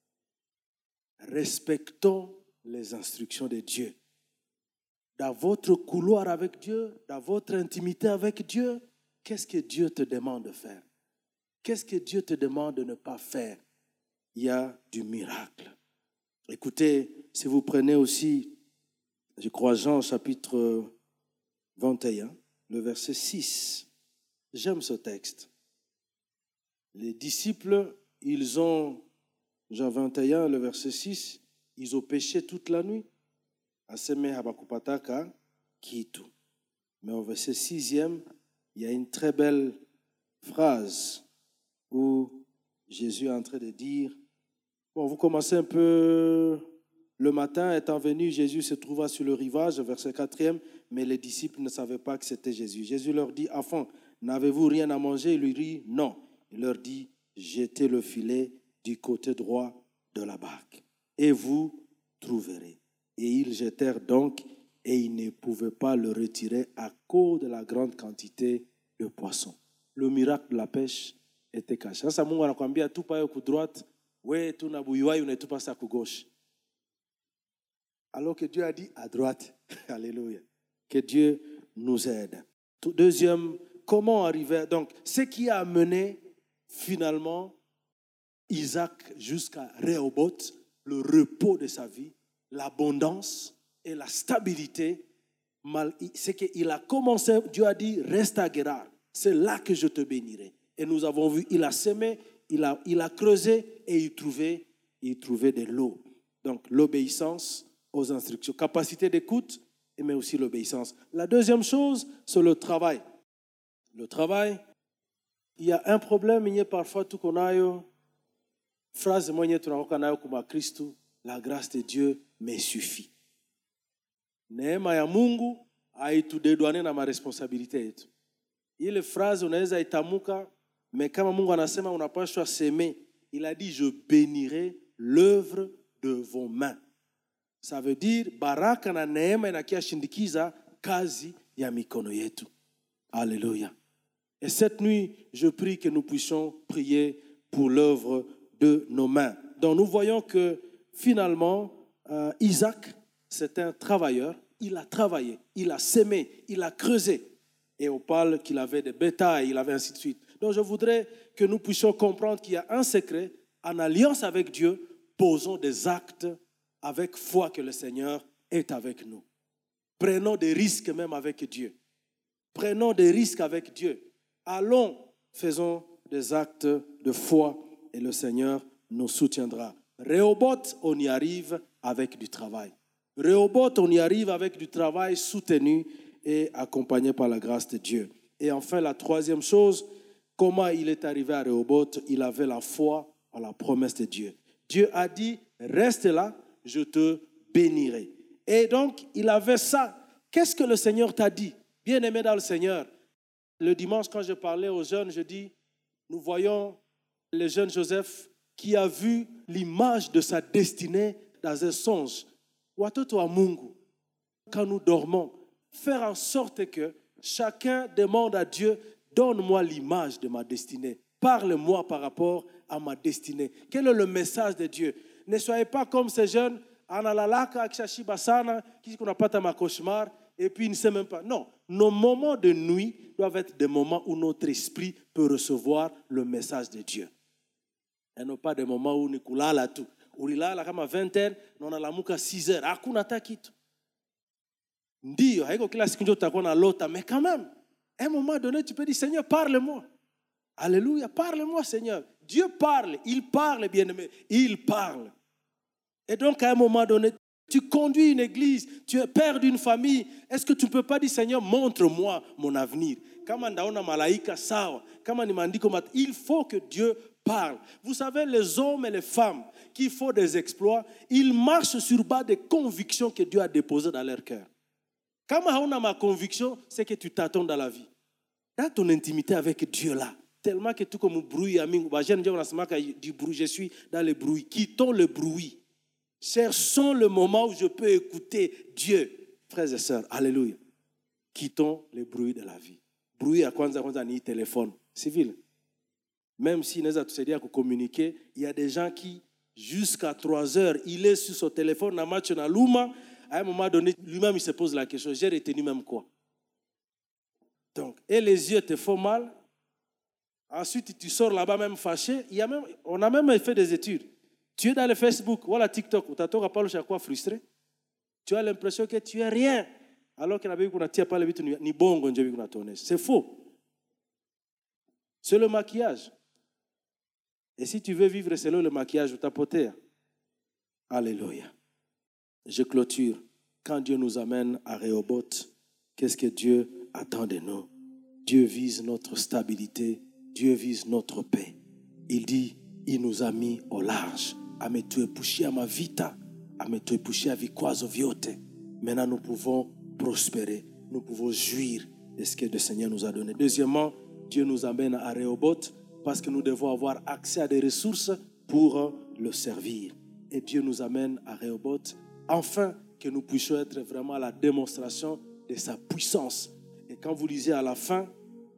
Respectons les instructions de Dieu. Dans votre couloir avec Dieu, dans votre intimité avec Dieu, qu'est-ce que Dieu te demande de faire? Qu'est-ce que Dieu te demande de ne pas faire? Il y a du miracle. Écoutez, si vous prenez aussi, je crois Jean chapitre vingt et un, le verset six. J'aime ce texte. Les disciples, ils ont, Jean vingt et un, le verset six, ils ont péché toute la nuit. Aseme habakupataka kitu. Mais au verset sixième, il y a une très belle phrase où Jésus est en train de dire, bon, vous commencez un peu, le matin étant venu, Jésus se trouva sur le rivage, verset quatrième, mais les disciples ne savaient pas que c'était Jésus. Jésus leur dit, enfants, n'avez-vous rien à manger? Il lui dit, non. Il leur dit, jetez le filet du côté droit de la barque et vous trouverez. Et ils jetèrent donc, et ils ne pouvaient pas le retirer à cause de la grande quantité de poissons. Le miracle de la pêche était caché. Sasa Mungu anakuambia tupa hiyo kudroite, wewe tu na buyuwai unaitupa sa kugauche. Alors que Dieu a dit à droite. Alléluia. Que Dieu nous aide. Deuxième, comment arriver. Donc, ce qui a amené finalement Isaac jusqu'à Rehoboth, le repos de sa vie, l'abondance et la stabilité, c'est qu'il a commencé, Dieu a dit, reste à Guérar, c'est là que je te bénirai. Et nous avons vu, il a semé, il a, il a creusé et il trouvait, il trouvait de l'eau. Donc l'obéissance aux instructions, capacité d'écoute, mais aussi l'obéissance. La deuxième chose, c'est le travail. Le travail, il y a un problème, il y a parfois tout qu'on a, phrase moyenye tunaoka nayo kuma Kristo, la grâce de Dieu me suffit. Neema ya Mungu haitudedwane na maresponsabilite yetu. Ile phrase unaweza itamuka, mais kama Mungu anasema unapaswa semer, il a dit je bénirai l'œuvre de vos mains. Ça veut dire baraka na neema inakia shindikiza kazi ya mikono yetu. Alléluia. Et cette nuit, je prie que nous puissions prier pour l'œuvre de nos mains. Donc nous voyons que finalement, euh, Isaac, c'est un travailleur. Il a travaillé, il a semé, il a creusé. Et on parle qu'il avait des bétails, il avait ainsi de suite. Donc je voudrais que nous puissions comprendre qu'il y a un secret. En alliance avec Dieu, posons des actes avec foi que le Seigneur est avec nous. Prenons des risques même avec Dieu. Prenons des risques avec Dieu. Allons, faisons des actes de foi et le Seigneur nous soutiendra. Rehoboth, on y arrive avec du travail. Rehoboth, on y arrive avec du travail soutenu et accompagné par la grâce de Dieu. Et enfin, la troisième chose, comment il est arrivé à Rehoboth? Il avait la foi en la promesse de Dieu. Dieu a dit, reste là, je te bénirai. Et donc, il avait ça. Qu'est-ce que le Seigneur t'a dit? Bien-aimé dans le Seigneur, le dimanche, quand je parlais aux jeunes, je dis, nous voyons le jeune Joseph qui a vu l'image de sa destinée dans un songe. Watoto wa Mungu, quand nous dormons, faire en sorte que chacun demande à Dieu, donne-moi l'image de ma destinée. Parle-moi par rapport à ma destinée. Quel est le message de Dieu? Ne soyez pas comme ces jeunes, analalaka, akishashi basana, qui qu'on n'a pas ta ma cauchemar, et puis il ne sait même pas. Non, nos moments de nuit doivent être des moments où notre esprit peut recevoir le message de Dieu. Et non pas des moments où nous kulala tout. Ulilala kama vingt heures, na unalamuka six heures. Hakuna hata kitu. Ndio, haiko kila siku ndio utakuwa na lota, mais quand même, à un moment donné, tu peux dire, Seigneur, parle-moi. Alléluia, parle-moi, Seigneur. Dieu parle, il parle, bien-aimé, il parle. Et donc, à un moment donné, tu conduis une église, tu es père d'une famille. Est-ce que tu ne peux pas dire, Seigneur, montre-moi mon avenir? Kama ndaona malaika sawa, kama ni maandiko mat, il faut que Dieu parle. Vous savez, les hommes et les femmes qui font des exploits, ils marchent sur base des convictions que Dieu a déposées dans leur cœur. Kama hauna ma conviction, c'est que tu t'attends dans la vie. Dans ton intimité avec Dieu là, tellement que tout comme bruit, du bruit, je suis dans le bruit. Quittons le bruit. Cherchons le moment où je peux écouter Dieu. Frères et sœurs, alléluia. Quittons le bruit de la vie. Bruit à kwanza kwanza ni téléphone. Civil. Même si nous avons communiqué, il y a des gens qui, jusqu'à trois heures, il est sur son téléphone, na match na luma. À un moment donné, lui-même, il se pose la question, j'ai retenu même quoi? Donc, et les yeux te font mal. Ensuite, tu sors là-bas même fâché. Il y a même, on a même fait des études. Tu es dans le Facebook, ou la TikTok, tu t'attends pas le chaque fois frustré. Tu as l'impression que tu es rien. Alors que tu n'as pas le ni bon, c'est faux. C'est le maquillage. Et si tu veux vivre selon le maquillage, tu t'apportes. Alléluia. Je clôture. Quand Dieu nous amène à Rehoboth, qu'est-ce que Dieu attend de nous? Dieu vise notre stabilité. Dieu vise notre paix. Il dit, il nous a mis au large. Ametuepushia mavita, ametuepushia vikwazo vyote. Maintenant, nous pouvons prospérer. Nous pouvons jouir de ce que le Seigneur nous a donné. Deuxièmement, Dieu nous amène à Rehoboth parce que nous devons avoir accès à des ressources pour le servir. Et Dieu nous amène à Rehoboth afin que nous puissions être vraiment à la démonstration de sa puissance. Et quand vous lisez à la fin,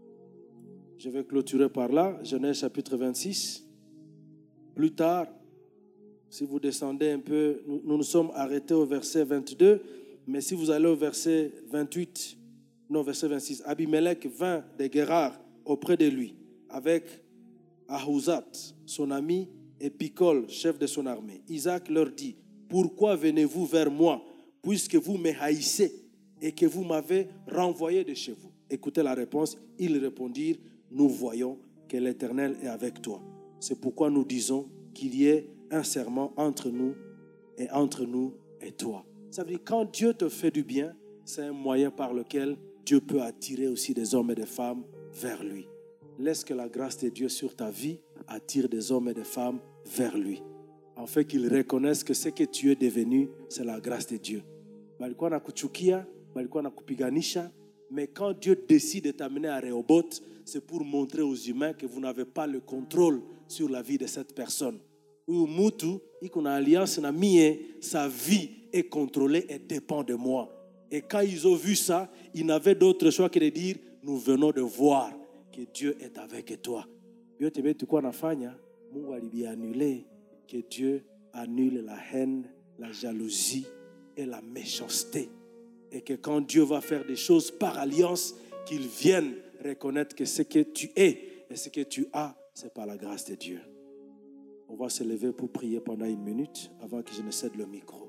je vais clôturer par là, Genèse chapitre vingt-six. Plus tard, si vous descendez un peu, nous nous sommes arrêtés au verset vingt-deux, mais si vous allez au verset vingt-huit, non, verset vingt-six, Abimelech vint de Guérar auprès de lui, avec Ahuzat, son ami, et Picol, chef de son armée. Isaac leur dit, pourquoi venez-vous vers moi, puisque vous me haïssez et que vous m'avez renvoyé de chez vous? Écoutez la réponse. Ils répondirent, nous voyons que l'Éternel est avec toi. C'est pourquoi nous disons qu'il y ait un serment entre nous et entre nous et toi. Ça veut dire quand Dieu te fait du bien, c'est un moyen par lequel Dieu peut attirer aussi des hommes et des femmes vers lui. Laisse que la grâce de Dieu sur ta vie attire des hommes et des femmes vers lui, afin qu'ils reconnaissent que ce que tu es devenu, c'est la grâce de Dieu. Balikuwa nakuchukia, balikuwa nakupiganisha, mais quand Dieu décide de t'amener à Rehoboth, c'est pour montrer aux humains que vous n'avez pas le contrôle sur la vie de cette personne. Ou mutu, iko na alliance na mie, sa vie est contrôlée et dépend de moi. Et quand ils ont vu ça, ils n'avaient d'autre choix que de dire, nous venons de voir que Dieu est avec toi. Dieu te met tu quoi nafanya, Mungu alibianule que Dieu annule la haine, la jalousie et la méchanceté. Et que quand Dieu va faire des choses par alliance, qu'il vienne reconnaître que ce que tu es et ce que tu as, c'est par la grâce de Dieu. On va se lever pour prier pendant une minute avant que je ne cède le micro.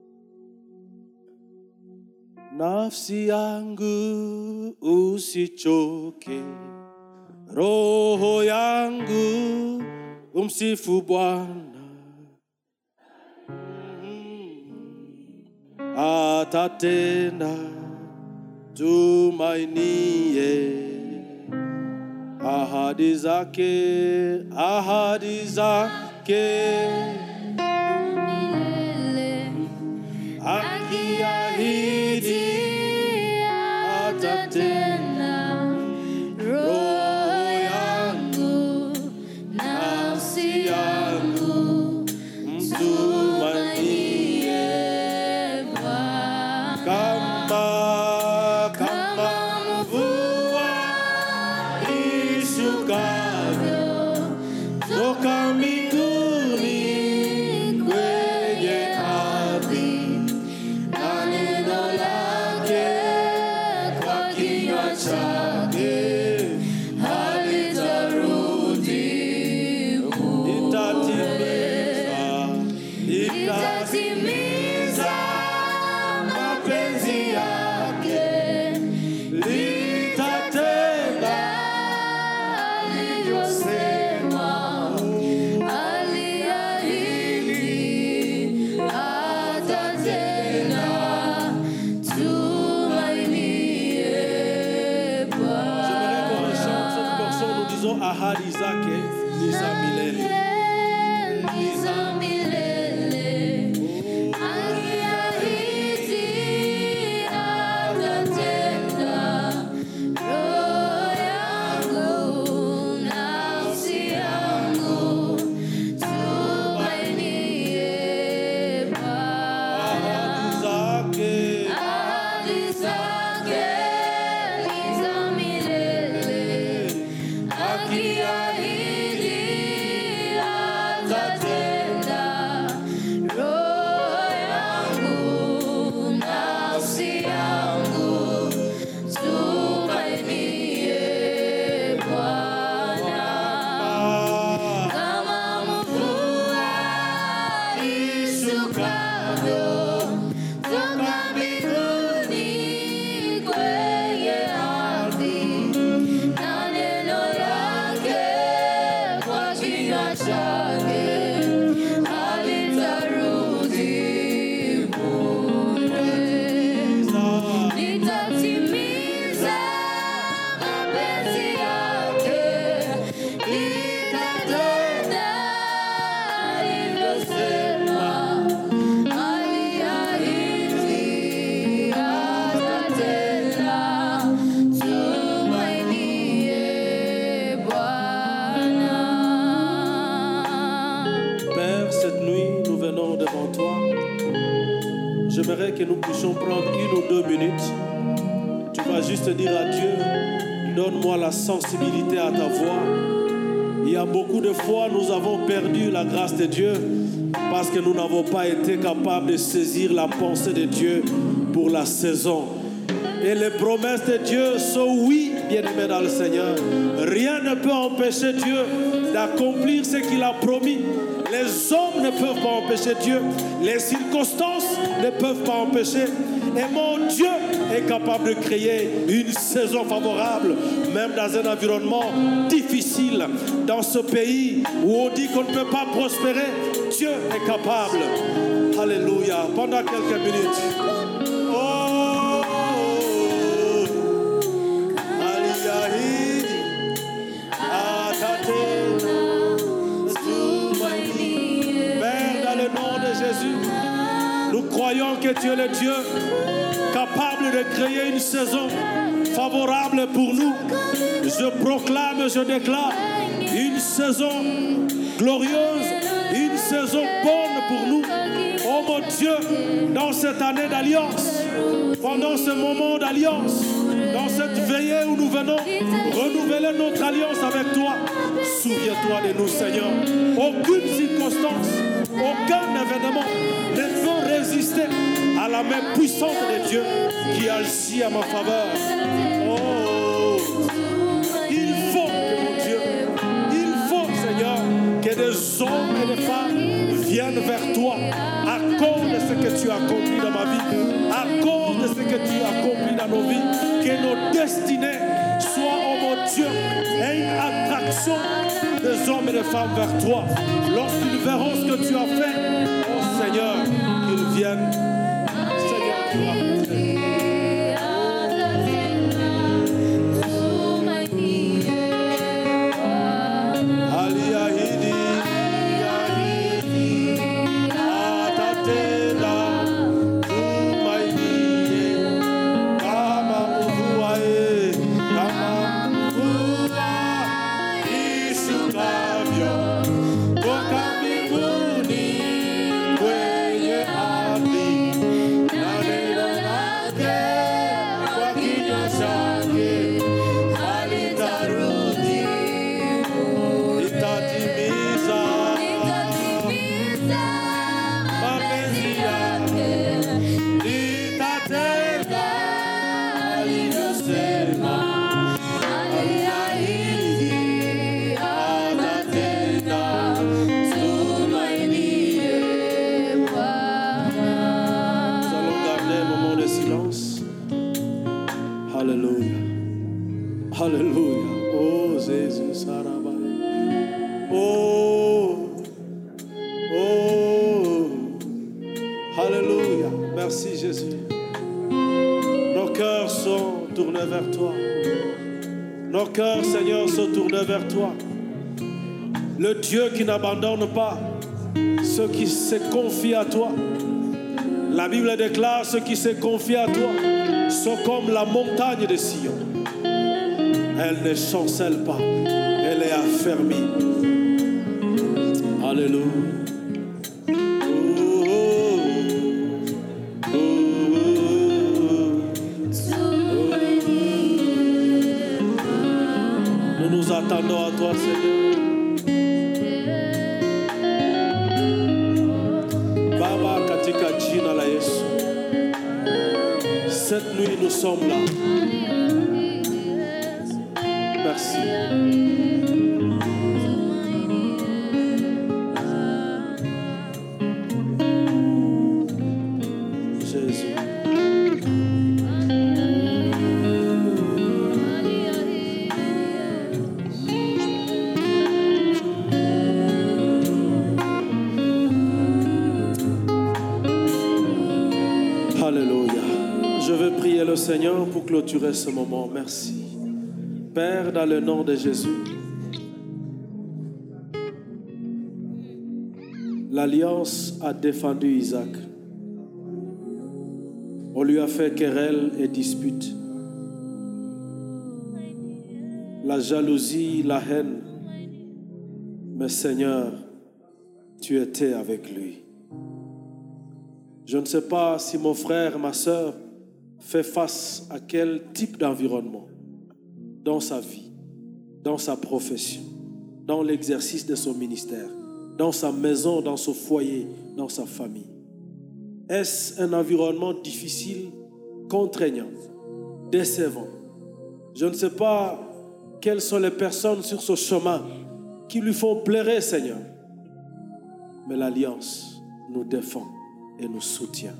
Nafsi yangu usichoke, roho yangu umsifu Bwana. Atatenda, tumainie. Ahadi zake, ahadi zake, akiahidi atatenda. Roho yangu, nafsi yangu, mtumainie Bwana. Kama, kama mvua ishukavyo toka mbinguni kwenye ardhi, na neno lake kwa kinywa chake halitarudi bure. Litatimiza mapenzi yake, litatenda alivyosema, aliahidi atatenda. Tumainie Bwana. Nous disons ahadi zake ni za milele. Ni za milele. Akiahidi atatenda. Roho yangu, nafsi yangu, tumainie Bwana. Ahadi zake ni za milele. Akiahidi atatenda. Roho yangu, nafsi yangu, tumainie Bwana. Kama mvua ishukavyo toka mbinguni kwenye ardhi, na neno lake kwa kinywa chake halitarudi bure. Litatimiza mapenzi yake, litatenda alivyosema, aliahidi atatenda. Tumainie Bwana. Père, cette nuit, nous venons devant toi. J'aimerais que nous puissions prendre une ou deux minutes. Tu vas juste dire à Dieu, donne-moi la sensibilité à ta voix. Il y a beaucoup de fois, nous avons perdu la grâce de Dieu parce que nous n'avons pas été capables de saisir la pensée de Dieu pour la saison. Et les promesses de Dieu sont oui, bien-aimés dans le Seigneur. Rien ne peut empêcher Dieu d'accomplir ce qu'il a promis. Les hommes ne peuvent pas empêcher Dieu. Les circonstances ne peuvent pas empêcher. Et mon Dieu est capable de créer une saison favorable, même dans un environnement difficile. Dans ce pays où on dit qu'on ne peut pas prospérer, Dieu est capable. Alléluia. Pendant quelques minutes. Oh, Aliyahidi, Atatena, Père, dans le nom de Jésus, nous croyons que tu es le Dieu capable de créer une saison favorable pour nous. Je proclame, je déclare une saison glorieuse, une saison bonne pour nous. Oh mon Dieu, dans cette année d'alliance, pendant ce moment d'alliance, dans cette veillée où nous venons renouveler notre alliance avec toi, souviens-toi de nous, Seigneur. Aucune circonstance, aucun événement ne peut résister à la main puissante de Dieu qui agit à ma faveur. Oh, il faut que mon Dieu, il faut, Seigneur, que des hommes et des femmes viennent vers toi à cause de ce que tu as accompli dans ma vie, à cause de ce que tu as accompli dans nos vies, que nos destinées soient, oh mon Dieu, une attraction des hommes et des femmes vers toi. Lorsqu'ils verront ce que tu as fait, oh Seigneur, qu'ils viennent. Seigneur, tu as fait. Vers toi. Nos cœurs, Seigneur, se tournent vers toi. Le Dieu qui n'abandonne pas ceux qui se confient à toi. La Bible déclare ceux qui se confient à toi sont comme la montagne de Sion. Elle ne chancelle pas, elle est affermie. Alléluia. Nous attendons à toi, Seigneur. Baba, katika jina la Yesu. Cette nuit, nous sommes là. Merci. Jésus. Alléluia. Je veux prier le Seigneur pour clôturer ce moment. Merci. Père, dans le nom de Jésus, l'Alliance a défendu Isaac. On lui a fait querelle et dispute. La jalousie, la haine. Mais Seigneur, tu étais avec lui. Je ne sais pas si mon frère, ma soeur, fait face à quel type d'environnement dans sa vie, dans sa profession, dans l'exercice de son ministère, dans sa maison, dans son foyer, dans sa famille. Est-ce un environnement difficile, contraignant? décevant. Je ne sais pas quelles sont les personnes sur ce chemin qui lui font pleurer, Seigneur. Mais l'Alliance nous défend et nous soutient.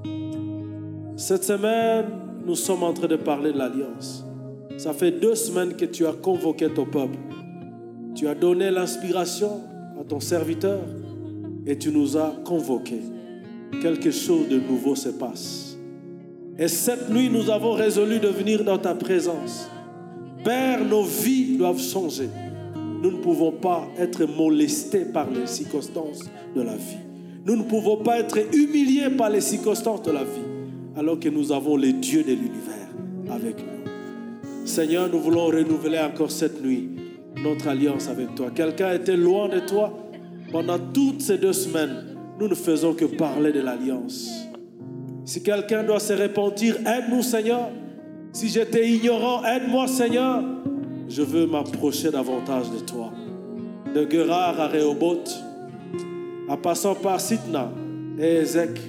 Cette semaine, nous sommes en train de parler de l'Alliance. Ça fait deux semaines que tu as convoqué ton peuple. Tu as donné l'inspiration à ton serviteur et tu nous as convoqués. Quelque chose de nouveau se passe. Et cette nuit, nous avons résolu de venir dans ta présence. Père, nos vies doivent changer. Nous ne pouvons pas être molestés par les circonstances de la vie. Nous ne pouvons pas être humiliés par les circonstances de la vie, alors que nous avons les dieux de l'univers avec nous. Seigneur, nous voulons renouveler encore cette nuit notre alliance avec toi. Quelqu'un était loin de toi pendant toutes ces deux semaines. Nous ne faisons que parler de l'alliance. Si quelqu'un doit se repentir, aide-nous, Seigneur. Si j'étais ignorant, aide-moi, Seigneur. Je veux m'approcher davantage de toi. De Guérard à Rehoboth, en passant par Sitna et Ézek,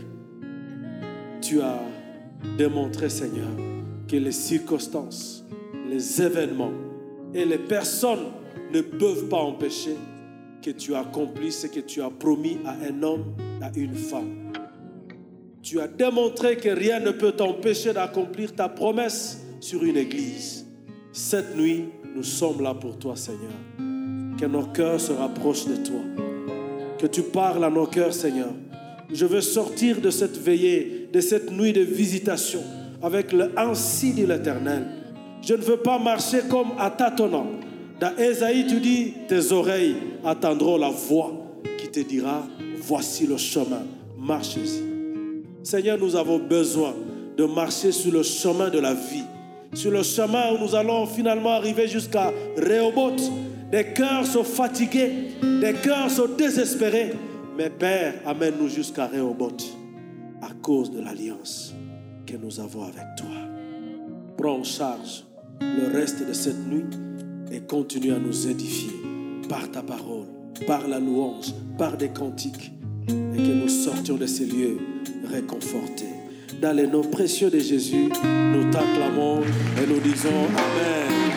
tu as démontré, Seigneur, que les circonstances, les événements et les personnes ne peuvent pas empêcher que tu accomplisses ce que tu as promis à un homme, à une femme. Tu as démontré que rien ne peut t'empêcher d'accomplir ta promesse sur une église. Cette nuit, nous sommes là pour toi, Seigneur. Que nos cœurs se rapprochent de toi. Que tu parles à nos cœurs, Seigneur. Je veux sortir de cette veillée, de cette nuit de visitation, avec le ainsi dit l'Éternel. Je ne veux pas marcher comme à tâtonnant. Dans Ésaïe, tu dis, tes oreilles attendront la voix qui te dira, voici le chemin, marchez-y. Seigneur, nous avons besoin de marcher sur le chemin de la vie, sur le chemin où nous allons finalement arriver jusqu'à Rehoboth. Des cœurs sont fatigués, des cœurs sont désespérés. Mais Père, amène-nous jusqu'à Rehoboth à cause de l'alliance que nous avons avec toi. Prends en charge le reste de cette nuit et continue à nous édifier par ta parole, par la louange, par des cantiques, et que nous sortions de ces lieux réconfortés. Dans les noms précieux de Jésus, nous t'acclamons et nous disons Amen.